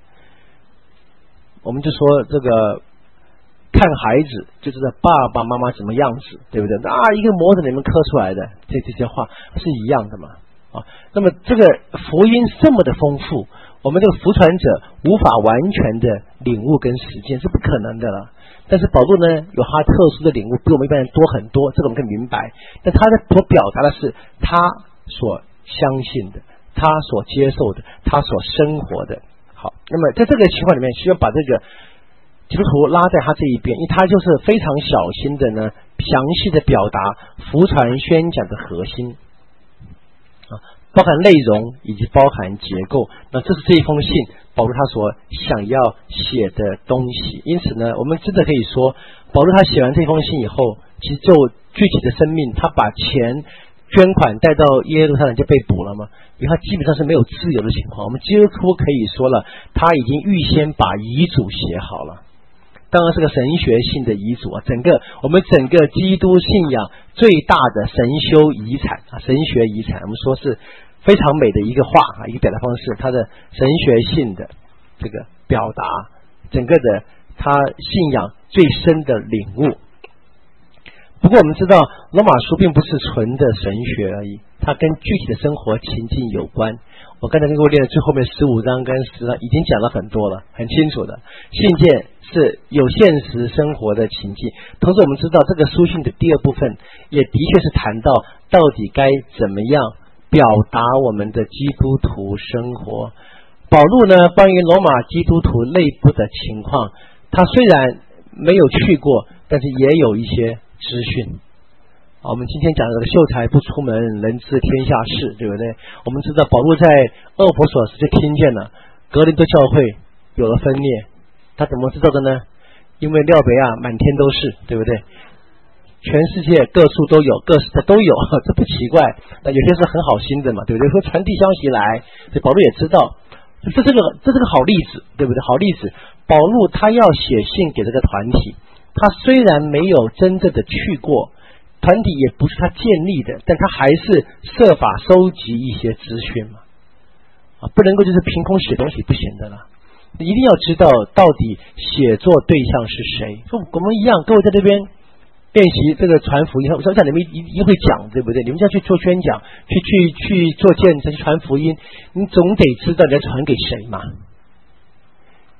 我们就说这个看孩子就知道爸爸妈妈怎么样子，对不对？啊，一个模子里面刻出来的这这些话是一样的嘛啊。那么这个福音这么的丰富，我们这个福传者无法完全的领悟跟实践是不可能的了。但是保罗呢有他特殊的领悟，比我们一般人多很多，这个我们可以明白。但他所表达的是他所相信的，他所接受的，他所生活的。好，那么在这个情况里面，需要把这个基督徒拉在他这一边，因为他就是非常小心的呢，详细的表达福传宣讲的核心啊，包含内容以及包含结构。那这是这一封信保罗他所想要写的东西。因此呢，我们真的可以说，保罗他写完这封信以后，其实就具体的生命，他把钱捐款带到耶路撒冷就被捕了吗？因为他基本上是没有自由的情况。我们基督徒可以说了，他已经预先把遗嘱写好了，当然是个神学性的遗嘱啊。整个我们整个基督信仰最大的神修遗产啊，神学遗产，我们说是非常美的一个话啊，一个表达方式，它的神学性的这个表达，整个的他信仰最深的领悟。不过我们知道罗马书并不是纯的神学而已，它跟具体的生活情境有关。我刚才跟各位念的最后面十五章跟十章已经讲了很多了，很清楚的。信件是有现实生活的情境，同时我们知道这个书信的第二部分也的确是谈到到底该怎么样表达我们的基督徒生活。保罗呢关于罗马基督徒内部的情况，他虽然没有去过，但是也有一些资讯。我们今天讲的秀才不出门，人知天下事，对不对？我们知道保罗在厄弗所时就听见了格林多教会有了分裂，他怎么知道的呢？因为廖北亚满天都是，对不对？全世界各处都有，各式的都有，这不奇怪。那有些是很好心的嘛，对不对？说传递消息来，所以保罗也知道，这是个这是个好例子，对不对？好例子，保罗他要写信给这个团体，他虽然没有真正的去过。团体也不是他建立的，但他还是设法收集一些资讯嘛，啊，不能够就是凭空写东西不行的啦，一定要知道到底写作对象是谁。说我们一样，各位在这边练习这个传福音，我想你们一定会讲，对不对？你们要去做宣讲，去去去做见证，去传福音，你总得知道你要传给谁嘛。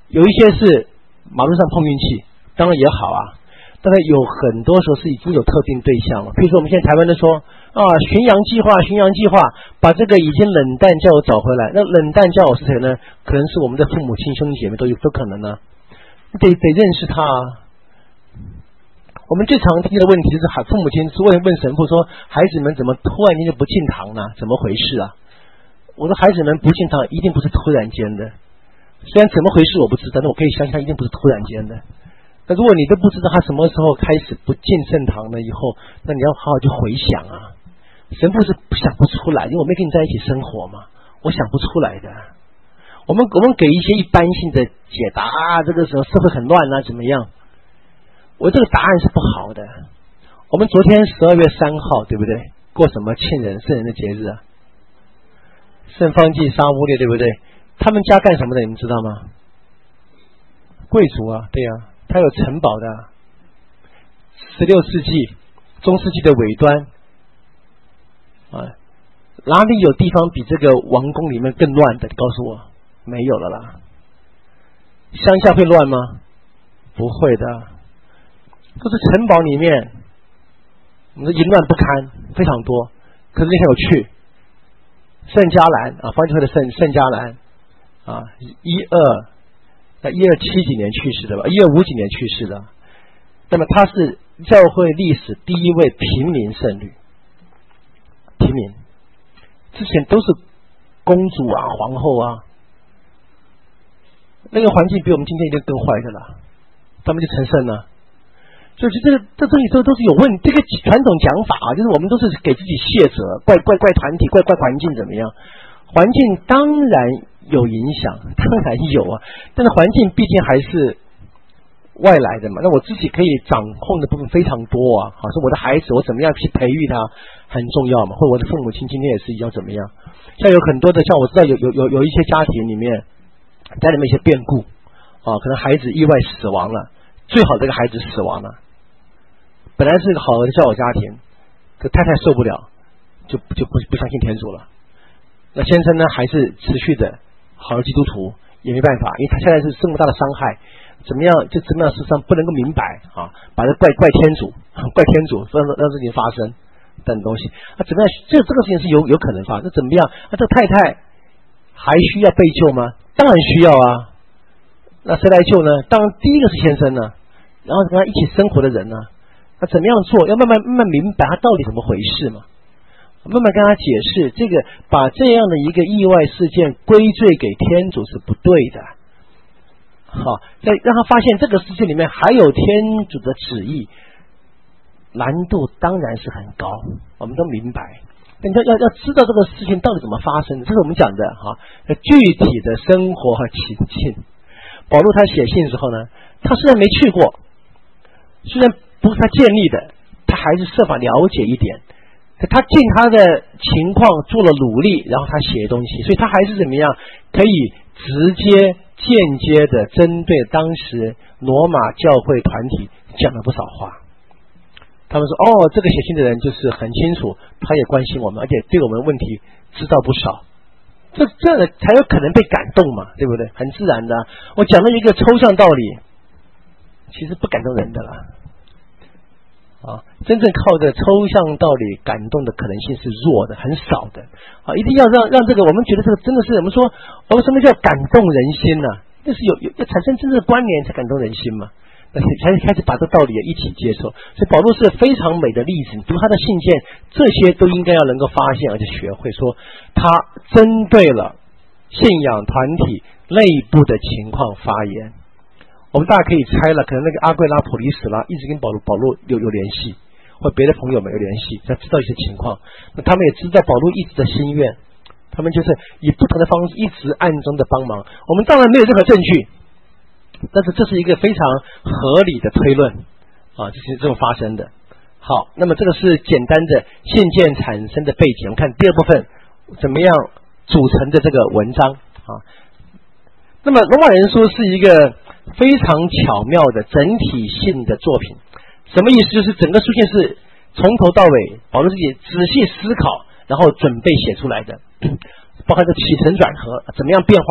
有一些是马路上碰运气，当然也好啊。但是有很多时候是已经有特定对象了，比如说我们现在台湾的说啊，巡洋计划，巡洋计划把这个已经冷淡教友找回来。那冷淡教友是谁呢？可能是我们的父母亲、兄弟姐妹都有都可能呢，得得认识他啊。我们最常听的问题是，父母亲是问问神父说，孩子们怎么突然间就不进堂呢？怎么回事啊？我说孩子们不进堂一定不是突然间的，虽然怎么回事我不知道，但我可以想想一定不是突然间的。那如果你都不知道他什么时候开始不进圣堂了以后，那你要好好去回想啊。神父是想不出来，因为我没跟你在一起生活嘛，我想不出来的。我们我们给一些一般性的解答啊，这个时候社会很乱啊，怎么样？我这个答案是不好的。我们昨天十二月三号，对不对？过什么庆人圣人的节日啊？圣方济沙乌列，对不对？他们家干什么的？你们知道吗？贵族啊，对呀、啊。他有城堡的，十六世纪、中世纪的尾端啊，哪里有地方比这个王宫里面更乱的？告诉我，没有了啦。乡下会乱吗？不会的，都是城堡里面，我们说淫乱不堪，非常多。可是你很有趣，圣加兰啊，方济会的圣圣加兰啊，一二。那一二七几年去世的吧，一二五几年去世的。那么他是教会历史第一位平民圣女，平民之前都是公主啊、皇后啊，那个环境比我们今天一定更坏的啦，他们就成圣了。所以这个这东西都都是有问，这个传统讲法啊，就是我们都是给自己卸责，怪怪怪团体，怪怪环境怎么样？环境当然有影响，当然有啊，但是环境毕竟还是外来的嘛。那我自己可以掌控的部分非常多啊，好，说我的孩子我怎么样去培育他很重要嘛，或者我的父母亲今天也是要怎么样。像有很多的，像我知道有有有有一些家庭里面，家里面一些变故啊，可能孩子意外死亡了，最好这个孩子死亡了，本来是个好的教友家庭，可太太受不了，就就不不相信天主了。那先生呢，还是持续的好的基督徒，也没办法，因为他现在是这么大的伤害，怎么样就怎么样，事实上不能够明白啊，把这怪怪天主，怪天主，让让事情发生等东西啊，怎么样？这这个事情是有有可能发生，那怎么样？那这太太还需要被救吗？当然需要啊。那谁来救呢？当然第一个是先生呢，然后跟他一起生活的人呢，那怎么样做？要慢慢慢慢明白他到底怎么回事嘛。慢慢跟他解释，这个把这样的一个意外事件归罪给天主是不对的。好，再让他发现这个事情里面还有天主的旨意，难度当然是很高，我们都明白。但要要要知道这个事情到底怎么发生的，这是我们讲的哈，具体的生活和情境。保罗他写信的时候呢，他虽然没去过，虽然不是他建立的，他还是设法了解一点。他尽他的情况做了努力，然后他写东西，所以他还是怎么样可以直接间接的针对当时罗马教会团体讲了不少话。他们说哦，这个写信的人就是很清楚，他也关心我们，而且对我们的问题知道不少，这这样的才有可能被感动嘛，对不对？很自然的。我讲了一个抽象道理，其实不感动人的啦。啊，真正靠着抽象道理感动的可能性是弱的，很少的。啊，一定要让让这个我们觉得这个真的是我们说我们什么叫感动人心呢、啊？那是有有要产生真正的关联才感动人心嘛。那才开始把这道理一起接受。所以保罗是非常美的例子，你读他的信件，这些都应该要能够发现而且学会，说他针对了信仰团体内部的情况发言。我们大家可以猜了，可能那个阿贵拉普里史拉一直跟保罗保罗有有联系，或别的朋友们有联系，他知道一些情况，那他们也知道保罗一直的心愿，他们就是以不同的方式一直暗中的帮忙。我们当然没有任何证据，但是这是一个非常合理的推论啊，这是这种发生的。好，那么这个是简单的信件产生的背景。我们看第二部分怎么样组成的这个文章啊。那么罗马人书是一个非常巧妙的整体性的作品，什么意思？就是整个书信是从头到尾保罗自己仔细思考，然后准备写出来的，包括这起承转合怎么样变化，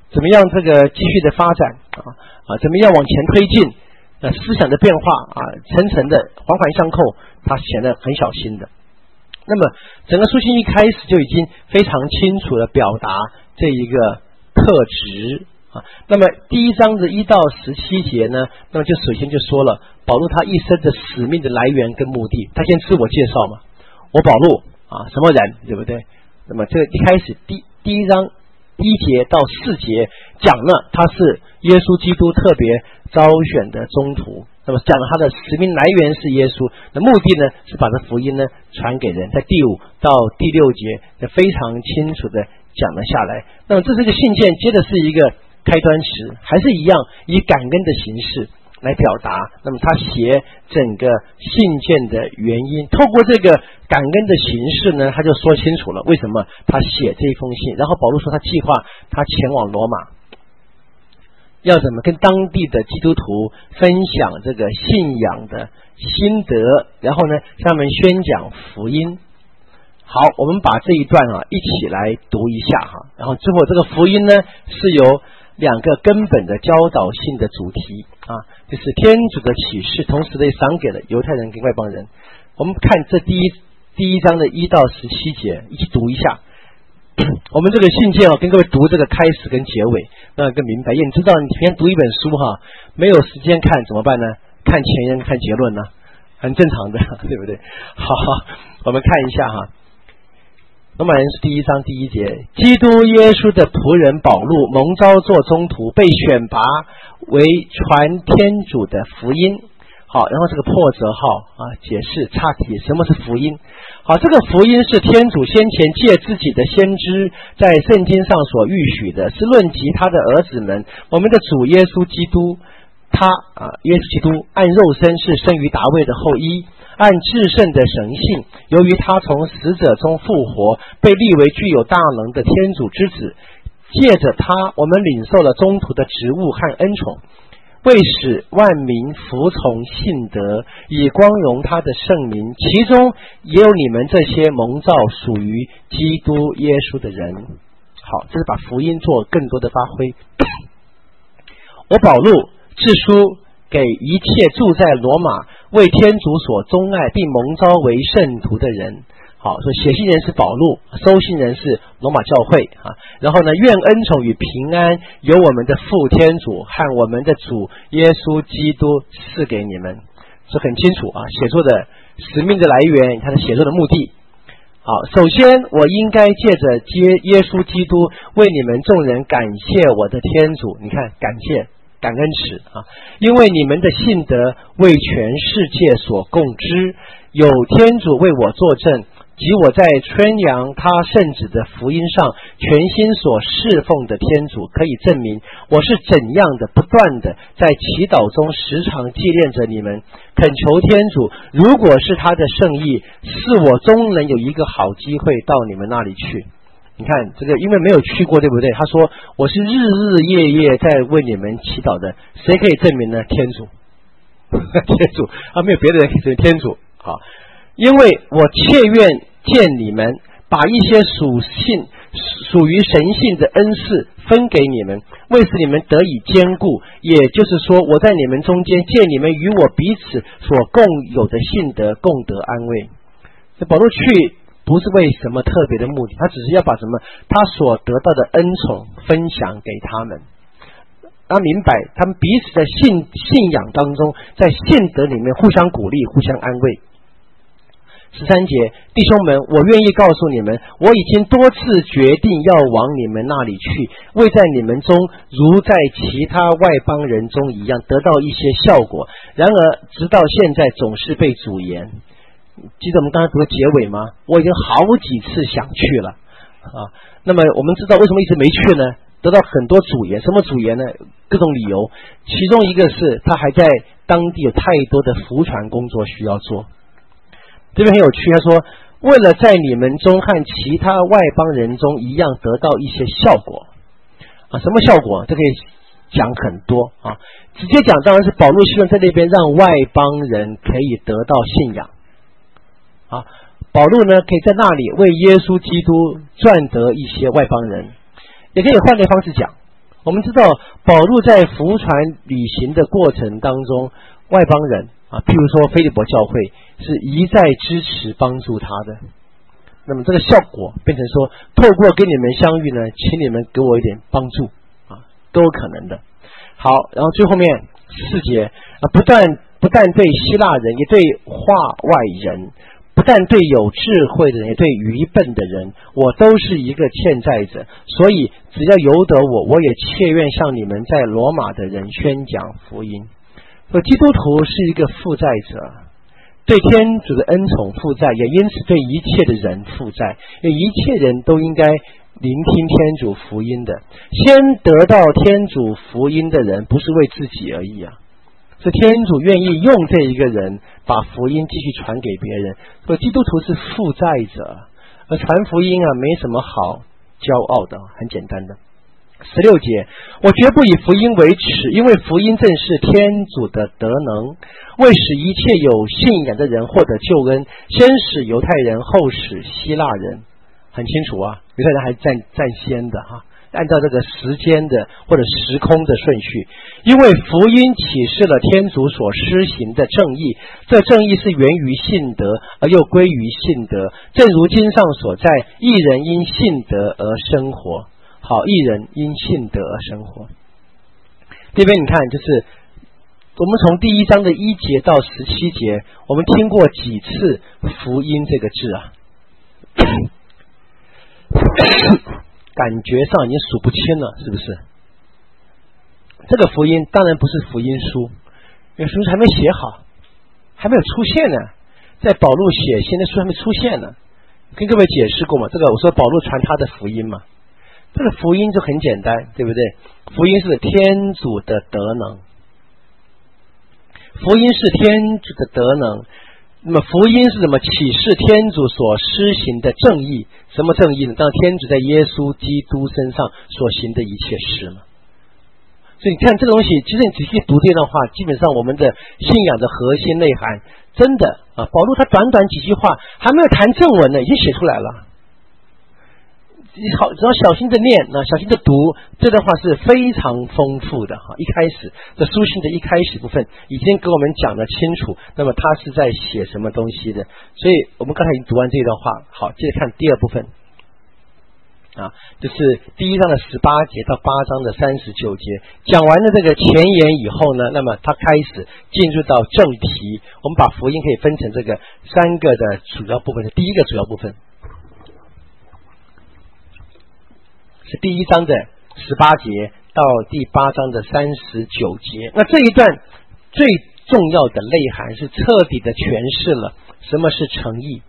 怎么样这个继续的发展啊啊，怎么样往前推进？呃，思想的变化啊，层层的环环相扣，他显得很小心的。那么整个书信一开始就已经非常清楚的表达这一个特质啊。那么第一章的一到十七节呢，那么就首先就说了保罗他一生的使命的来源跟目的。他先自我介绍嘛，我保罗啊，什么人，对不对？那么这个一开始第第一章第一节到四节讲了他是耶稣基督特别招选的宗徒，那么讲了他的使命来源是耶稣，那目的呢是把这福音呢传给人，在第五到第六节就非常清楚的讲了下来。那么这是一个信件，接着是一个开端词，还是一样以感恩的形式来表达。那么他写整个信件的原因，透过这个感恩的形式呢，他就说清楚了为什么他写这封信。然后保罗说他计划他前往罗马，要怎么跟当地的基督徒分享这个信仰的心得，然后呢向他们宣讲福音。好，我们把这一段啊一起来读一下哈。然后最后这个福音呢是由两个根本的教导性的主题啊，就是天主的启示，同时呢赏给了犹太人跟外邦人。我们看这第一第一章的一到十七节，一起读一下。我们这个信件啊，跟各位读这个开始跟结尾，那更明白。因为你知道，你平常读一本书哈，没有时间看怎么办呢？看前言，看结论呢，很正常的，对不对？好，我们看一下哈。罗马人是第一章第一节，基督耶稣的仆人保禄蒙召做宗徒，被选拔为传天主的福音。好，然后这个破折号啊，解释岔题，什么是福音？好，这个福音是天主先前借自己的先知在圣经上所预许的，是论及他的儿子们，我们的主耶稣基督。他啊，耶稣基督按肉身是生于达卫的后裔，按至圣的神性，由于他从死者中复活，被立为具有大能的天主之子。借着他，我们领受了宗徒的职务和恩宠，为使万民服从信德，以光荣他的圣名，其中也有你们这些蒙召属于基督耶稣的人。好，这是把福音做更多的发挥。我保禄致书给一切住在罗马为天主所钟爱并蒙召为圣徒的人。好，所以写信人是保禄，收信人是罗马教会啊。然后呢，愿恩宠与平安由我们的父天主和我们的主耶稣基督赐给你们。这很清楚啊，写作的使命的来源，他的写作的目的。好，首先我应该借着接耶稣基督为你们众人感谢我的天主。你看，感谢感恩词啊，因为你们的信德为全世界所共知，有天主为我作证，即我在宣扬他圣子的福音上全心所侍奉的天主，可以证明我是怎样的不断的在祈祷中时常纪念着你们，恳求天主，如果是他的圣意，是我终能有一个好机会到你们那里去。你看这个，因为没有去过，对不对？他说我是日日夜夜在为你们祈祷的，谁可以证明呢？天主天主啊，没有别的人可以证明天主。好，因为我切愿见你们，把一些属性属于神性的恩赐分给你们，为使你们得以坚固，也就是说我在你们中间借你们与我彼此所共有的信德共得安慰。这保罗去不是为什么特别的目的，他只是要把什么他所得到的恩宠分享给他们，他明白他们彼此在信信仰当中，在信德里面互相鼓励，互相安慰。十三节，弟兄们，我愿意告诉你们，我已经多次决定要往你们那里去，为在你们中如在其他外邦人中一样得到一些效果，然而直到现在总是被阻延。记得我们刚才读的结尾吗？我已经好几次想去了啊。那么我们知道为什么一直没去呢？得到很多阻延。什么阻延呢？各种理由，其中一个是他还在当地有太多的福传工作需要做。这边很有趣，他说为了在你们中和其他外邦人中一样得到一些效果啊。什么效果？这可以讲很多啊。直接讲当然是保罗希望在那边让外邦人可以得到信仰啊。保罗呢可以在那里为耶稣基督赚得一些外邦人，也可以换个方式讲， 我们知道保禄在福传旅行的过程当中，外邦人啊，譬如说腓立比教会是一再支持帮助他的，那么这个效果变成说，透过跟你们相遇呢，请你们给我一点帮助啊，都有可能的。好，然后最后面四节啊，不但不但对希腊人，也对化外人，不但对有智慧的人，也对愚笨的人，我都是一个欠债者。所以只要由得我，我也切愿向你们在罗马的人宣讲福音。所以基督徒是一个负债者，对天主的恩宠负债，也因此对一切的人负债，因为一切人都应该聆听天主福音的。先得到天主福音的人，不是为自己而已啊，是天主愿意用这一个人把福音继续传给别人。所以基督徒是负债者，而传福音啊，没什么好骄傲的，很简单的。十六节，我绝不以福音为耻，因为福音正是天主的德能，为使一切有信仰的人获得救恩，先使犹太人，后使希腊人。很清楚啊，犹太人还占占先的哈，按照这个时间的或者时空的顺序，因为福音启示了天主所施行的正义，这正义是源于信德，而又归于信德，正如经上所在，义人因信德而生活。好，义人因信德而生活。这边你看，就是我们从第一章的一节到十七节，我们听过几次福音这个字啊？感觉上已经数不清了，是不是？这个福音当然不是福音书，因为书还没写好，还没有出现呢。在保禄写信的书还没出现呢，跟各位解释过嘛？这个我说保禄传他的福音嘛，这个福音就很简单，对不对？福音是天主的德能，福音是天主的德能。那么福音是什么？启示天主所施行的正义。什么正义呢？当天主在耶稣基督身上所行的一切事嘛。所以你看这个东西，其实你仔细读这段话，基本上我们的信仰的核心内涵，真的啊，保禄他短短几句话还没有谈正文呢，已经写出来了。好，只要小心的念啊，小心的读，这段话是非常丰富的哈。一开始这书信的一开始部分已经给我们讲得清楚，那么他是在写什么东西的？所以我们刚才已经读完这段话，好，接着看第二部分啊，就是第一章的十八节到八章的三十九节，讲完了这个前言以后呢，那么他开始进入到正题。我们把福音可以分成这个三个的主要部分，第一个主要部分是第一章的十八节到第八章的三十九节。那这一段最重要的内涵是彻底的诠释了什么是诚意。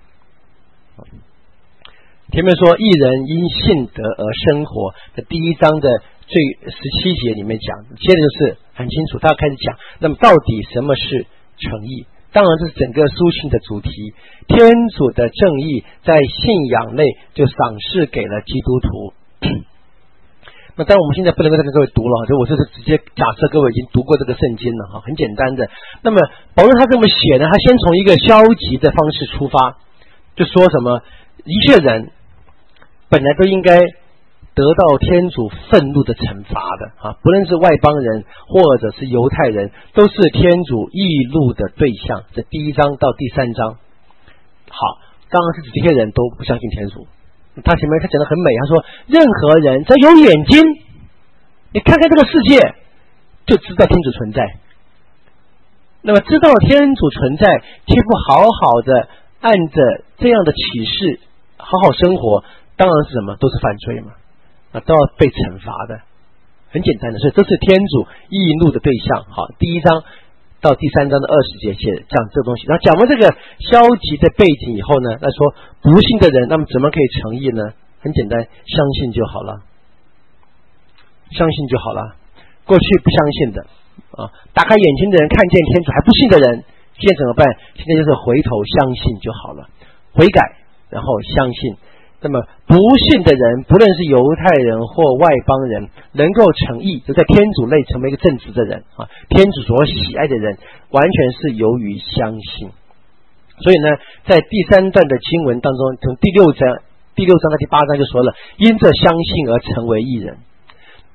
前面说义人因信德而生活的第一章的最十七节里面讲，接着就是很清楚，他要开始讲，那么到底什么是诚意？当然这是整个书信的主题，天主的正义在信仰内就赏赐给了基督徒。那当然我们现在不能够再跟各位读了，就我这是直接假设各位已经读过这个圣经了哈，很简单的。那么保罗他这么写呢，他先从一个消极的方式出发，就说什么一切人本来都应该得到天主愤怒的惩罚的啊，不论是外邦人或者是犹太人，都是天主义怒的对象。这第一章到第三章，好，当然是指这些人都不相信天主。他前面他讲得很美，他说任何人只要有眼睛，你看看这个世界就知道天主存在。那么知道天主存在却不好好的按着这样的启示好好生活，当然是什么？都是犯罪嘛，啊，都要被惩罚的，很简单的。所以这是天主易怒的对象。好，第一章到第三章的二十节写讲这个东西，然后讲完这个消极的背景以后呢，那说不信的人，那么怎么可以诚意呢？很简单，相信就好了，相信就好了。过去不相信的啊，打开眼睛的人看见天主还不信的人，现在怎么办？现在就是回头相信就好了，悔改然后相信。那么不信的人，不论是犹太人或外邦人，能够诚意就在天主内成为一个正直的人啊，天主所喜爱的人，完全是由于相信。所以呢，在第三段的经文当中，从第六章第六章到第八章就说了，因着相信而成为义人。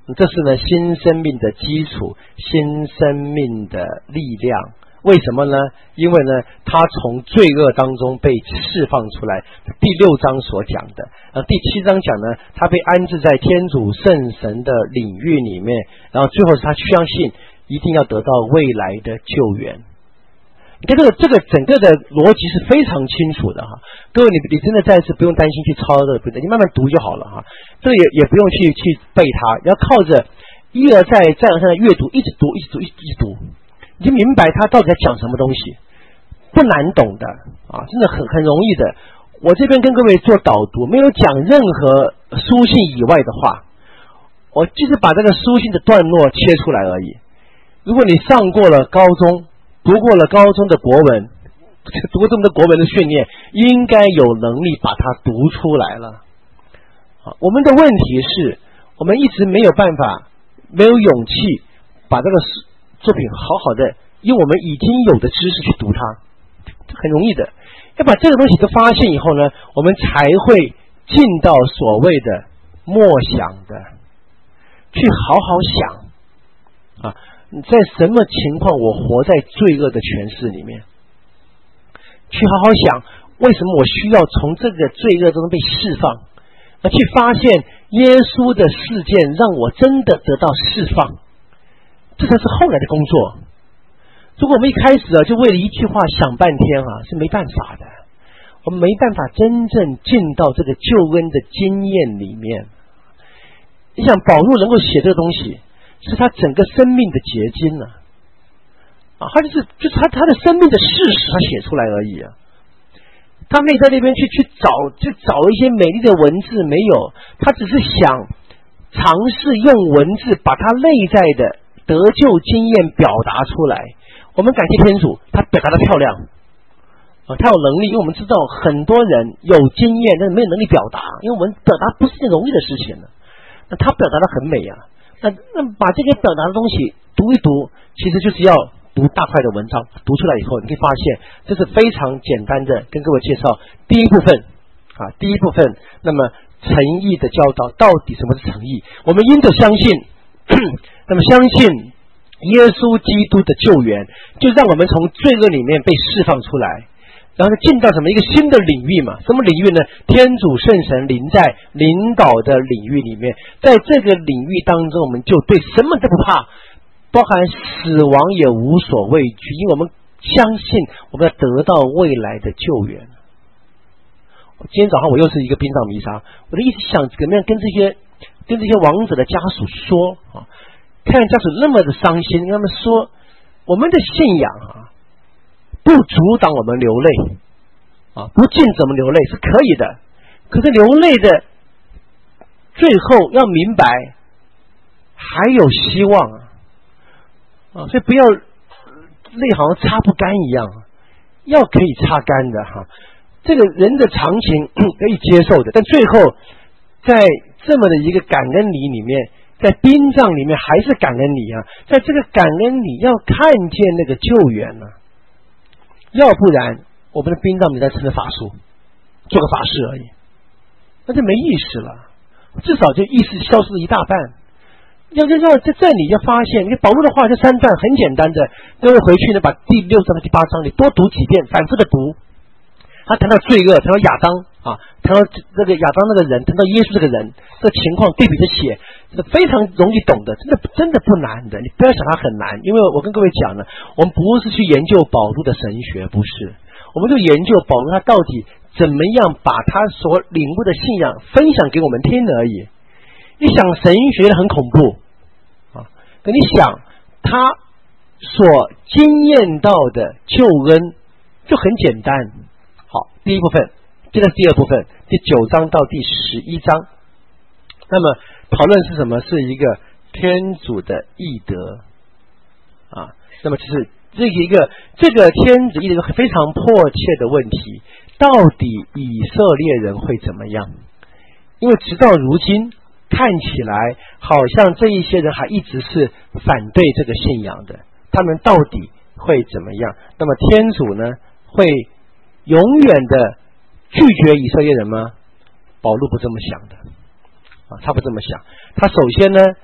这是呢新生命的基础，新生命的力量。为什么呢？因为呢他从罪恶当中被释放出来，第六章所讲的，呃第七章讲呢他被安置在天主圣神的领域里面，然后最后是他相信一定要得到未来的救援。你看这个这个整个的逻辑是非常清楚的哈，各位你你真的再次不用担心去抄这个，你慢慢读就好了哈，这个也也不用去去背它，要靠着一而再再而三的阅读，一直读一直读一直读，你就明白他到底在讲什么东西，不难懂的啊，真的很很容易的。我这边跟各位做导读，没有讲任何书信以外的话，我就是把这个书信的段落切出来而已。如果你上过了高中，读过了高中的国文，读过这么多国文的训练，应该有能力把它读出来了。啊，我们的问题是我们一直没有办法，没有勇气把这个作品好好的用我们已经有的知识去读它，这很容易的。要把这个东西都发现以后呢，我们才会进到所谓的默想的，去好好想啊，在什么情况我活在罪恶的权势里面，去好好想为什么我需要从这个罪恶中被释放，而去发现耶稣的事件让我真的得到释放，这才是后来的工作。如果我们一开始啊就为了一句话想半天啊，是没办法的，我们没办法真正进到这个救恩的经验里面。你想保罗能够写这个东西，是他整个生命的结晶呢、啊，啊，他就是就是他他的生命的事实，他写出来而已啊。他没在那边去去找去找一些美丽的文字，没有，他只是想尝试用文字把他内在的得救经验表达出来。我们感谢天主，他表达的漂亮啊，他有能力，因为我们知道很多人有经验，但是没有能力表达，因为我们表达不是件容易的事情呢。那他表达的很美啊，那那把这些表达的东西读一读，其实就是要读大块的文章，读出来以后，你可以发现这是非常简单的。跟各位介绍第一部分啊，第一部分，那么诚意的教导，到底什么是诚意？我们因着相信，那么相信耶稣基督的救援，就让我们从罪恶里面被释放出来，然后进到什么一个新的领域嘛？什么领域呢？天主圣神临在领导的领域里面，在这个领域当中，我们就对什么都不怕，包含死亡也无所畏惧，因为我们相信我们要得到未来的救援。今天早上我又是一个殡葬弥撒，我的意思想怎么样跟这些跟这些亡者的家属说啊，看家属那么的伤心，跟他们说我们的信仰啊不阻挡我们流泪啊，不禁止我们流泪是可以的，可是流泪的最后要明白还有希望啊，啊所以不要泪好像擦不干一样，要可以擦干的哈。这个人的常情可以接受的，但最后在这么的一个感恩礼里面，在殡葬里面还是感恩礼啊，在这个感恩礼要看见那个救援呢、啊，要不然我们的殡葬礼在成了法术，做个法事而已，那就没意思了，至少就意识消失了一大半。要要要在这里要发现，因为保罗的话这三段很简单的，各位回去呢把第六章和第八章你多读几遍，反复的读。他谈到罪恶，谈到亚当啊，谈到这个亚当那个人，谈到耶稣这个人，这情况对比着写，是非常容易懂的，真的真的不难的，你不要想它很难，因为我跟各位讲呢，我们不是去研究保罗的神学，不是，我们就研究保罗他到底怎么样把他所领悟的信仰分享给我们听而已。你想神学很恐怖啊，可你想他所经验到的救恩就很简单。好，第一部分，接着第二部分，第九章到第十一章，那么讨论是什么？是一个天主的义德啊，那么就是这一个这个天主义的一个非常迫切的问题，到底以色列人会怎么样？因为直到如今看起来好像这一些人还一直是反对这个信仰的，他们到底会怎么样？那么天主呢会永远的拒绝以色列人吗？保罗不这么想的啊，他不这么想。他首先呢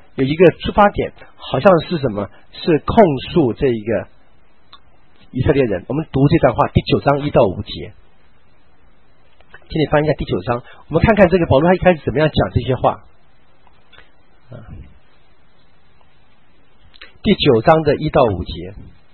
有一个出发点，好像是什么？是控诉这一个以色列人。我们读这段话，第九章一到五节，请你翻一下第九章，我们看看这个保罗他一开始怎么样讲这些话。第九章的一到五节，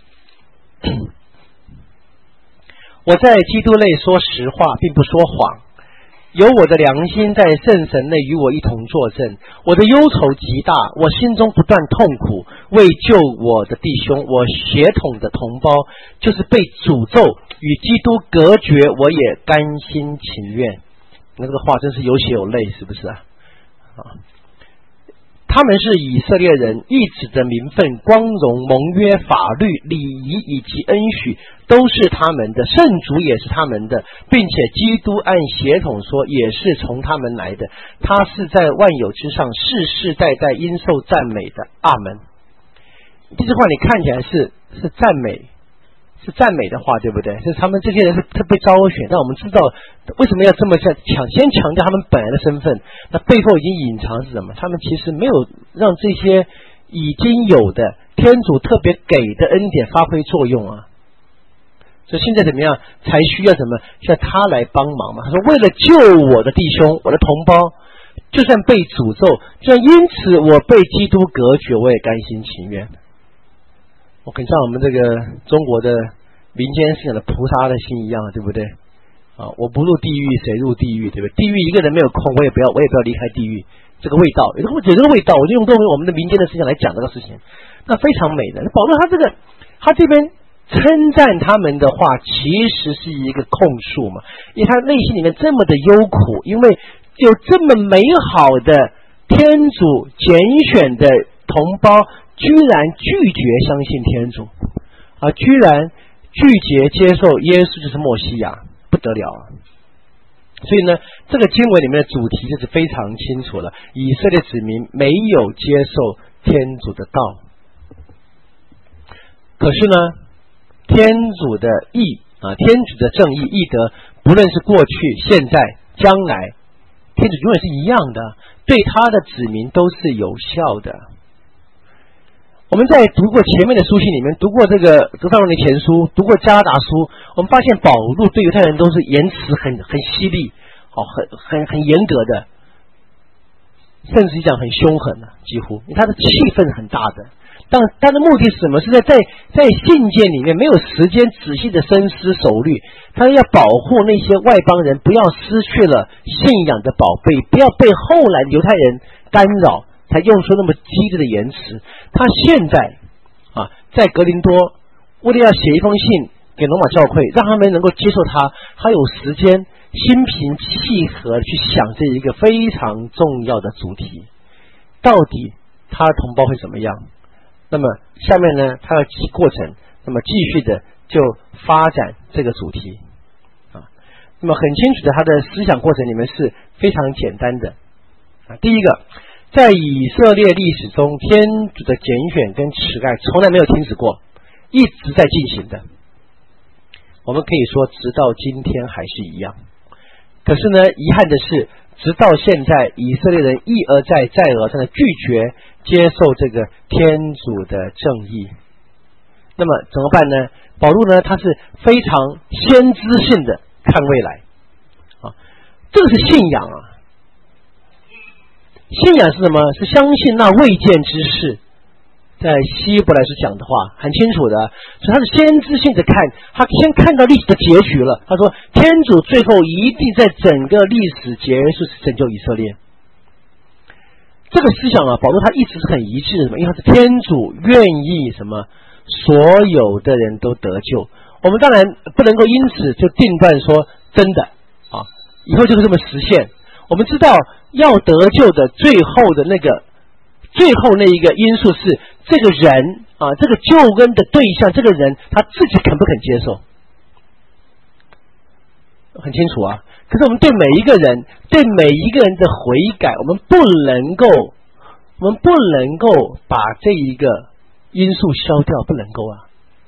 我在基督内说实话，并不说谎。有我的良心在圣神内与我一同作证，我的忧愁极大，我心中不断痛苦，为救我的弟兄，我血统的同胞，就是被诅咒与基督隔绝，我也甘心情愿。那这个话真是有血有泪，是不是啊？啊，他们是以色列人，一指的名分、光荣、盟约、法律、礼仪以及恩许都是他们的，圣主也是他们的，并且基督按血统说也是从他们来的，他是在万有之上，世世代代应受赞美的。阿门。这句话你看起来是是赞美，是赞美的话，对不对？是他们这些人是特别招选，但我们知道为什么要这么强先强调他们本来的身份，那背后已经隐藏是什么？他们其实没有让这些已经有的天主特别给的恩典发挥作用啊。所以现在怎么样才需要什么？需要他来帮忙嘛。他说为了救我的弟兄，我的同胞，就算被诅咒，就算因此我被基督隔绝，我也甘心情愿。我很像我们这个中国的民间信仰的菩萨的心一样，对不对啊？我不入地狱，谁入地狱，对不对？地狱一个人没有空，我也不要，我也不要离开地狱。这个味道，有这个味道，我就用作为我们的民间的思想来讲这个事情，那非常美的。保罗他这个，他这边称赞他们的话，其实是一个控诉嘛，因为他内心里面这么的忧苦，因为有这么美好的天主拣选的同胞，居然拒绝相信天主啊，居然拒绝接受耶稣就是默西亚，不得了啊！所以呢，这个经文里面的主题就是非常清楚了，以色列子民没有接受天主的道，可是呢，天主的义啊，天主的正义义德，不论是过去、现在、将来，天主永远是一样的，对他的子民都是有效的。我们在读过前面的书信里面，读过这个《德撒罗尼前书》，读过加拉达书，我们发现保禄对犹太人都是言辞很很犀利，哦，很很很严格的，甚至讲很凶狠的，几乎，因为他的气氛很大的。但他的目的是什么？是在在在信件里面没有时间仔细的深思熟虑，他要保护那些外邦人不要失去了信仰的宝贝，不要被后来犹太人干扰，才用出那么激烈的言辞。他现在啊，在格林多为了要写一封信给罗马教会，让他们能够接受他，他有时间心平气和去想这一个非常重要的主题，到底他的同胞会怎么样。那么下面呢，他要过程，那么继续的就发展这个主题啊。那么很清楚的，他的思想过程里面是非常简单的啊。第一个，在以色列历史中，天主的拣选跟慈爱从来没有停止过，一直在进行的。我们可以说，直到今天还是一样。可是呢，遗憾的是，直到现在，以色列人一而再、再而三的拒绝接受这个天主的正义。那么怎么办呢？保禄呢，他是非常先知性的看未来啊，这个是信仰啊。信仰是什么？是相信那未见之事。在希伯来书讲的话很清楚的，所以他是先知性的看，他先看到历史的结局了。他说天主最后一定在整个历史结束是拯救以色列。这个思想啊，保罗他一直是很一致的，因为他是天主愿意什么所有的人都得救。我们当然不能够因此就定断说真的啊，以后就会这么实现。我们知道要得救的最后的那个最后那一个因素是这个人啊，这个救恩的对象，这个人他自己肯不肯接受，很清楚啊。可是我们对每一个人，对每一个人的悔改，我们不能够，我们不能够把这一个因素消掉，不能够啊。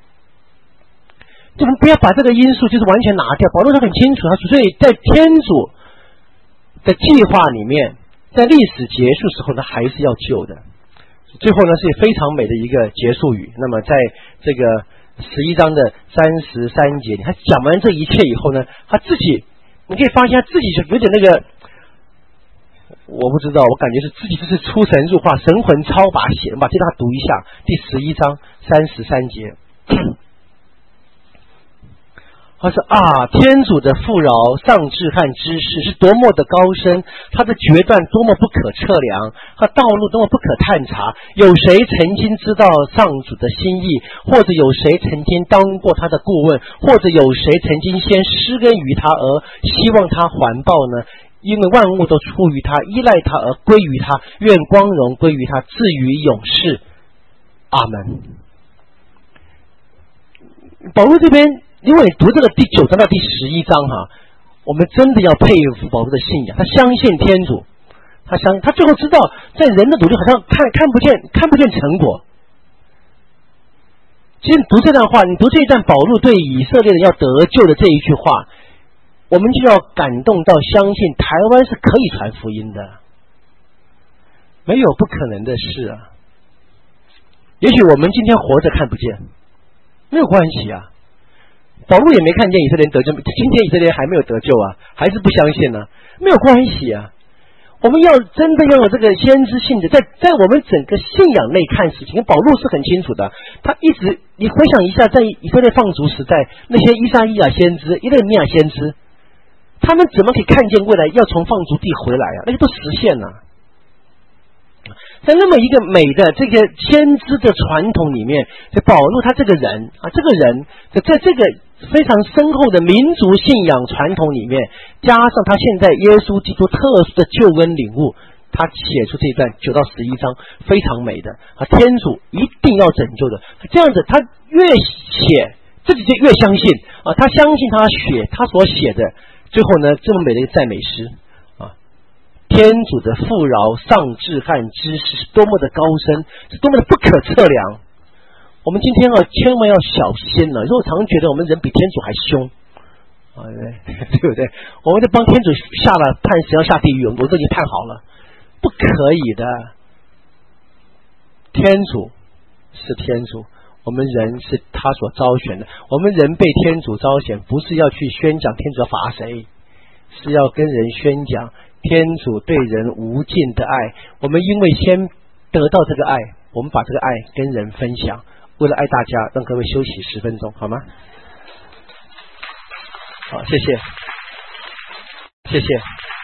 我们不要把这个因素就是完全拿掉。保罗他很清楚，他所以在天主的计划里面，在历史结束时候呢，还是要救的。 最后呢是非常美的一个结束语。那么在这个十一章的三十三节，他讲完这一切以后呢，他自己你可以发现他自己是有点那个，我不知道，我感觉是自己就是出神入化，神魂超拔血。我把这段读一下，第十一章三十三节。他说啊，天主的富饶、上智和知识是多么的高深，他的决断多么不可测量，他道路多么不可探查。有谁曾经知道上主的心意，或者有谁曾经当过他的顾问，或者有谁曾经先施恩于他而希望他还报呢？因为万物都出于他，依赖他而归于他，愿光荣归于他，至于永世。阿门。保罗这边，因为读这个第九章到第十一章哈，我们真的要佩服保罗的信仰。他相信天主，他相他最后知道，在人的努力好像看看不见看不见成果。其实读这段话，你读这一段保罗对以色列人要得救的这一句话，我们就要感动到相信台湾是可以传福音的，没有不可能的事啊。也许我们今天活着看不见，没有关系啊。保罗也没看见以色列人得救，今天以色列人还没有得救啊，还是不相信呢、啊，没有关系啊。我们要真的要有这个先知性的，在在我们整个信仰内看事情，保罗是很清楚的。他一直，你回想一下，在以色列放逐时代，那些以赛亚先知、耶利米亚先知，他们怎么可以看见未来要从放逐地回来啊？那些都实现了。在那么一个美的这个先知的传统里面，在保罗他这个人啊，这个人在这个非常深厚的民族信仰传统里面，加上他现在耶稣基督特殊的救恩领悟，他写出这一段九到十一章非常美的啊，天主一定要拯救的。这样子，他越写自己就越相信啊，他相信他写他所写的，最后呢，这么美的一个赞美诗。天主的富饶、上智和知识是多么的高深，是多么的不可测量。我们今天啊，千万要小心了、啊。如果常觉得我们人比天主还凶，啊，对对不对？我们在帮天主下了判谁要下地狱，我都已经判好了，不可以的。天主是天主，我们人是他所招选的。我们人被天主招选，不是要去宣讲天主要罚谁，是要跟人宣讲天主对人无尽的爱。我们因为先得到这个爱，我们把这个爱跟人分享。为了爱大家，让各位休息十分钟，好吗？好，谢谢，谢谢。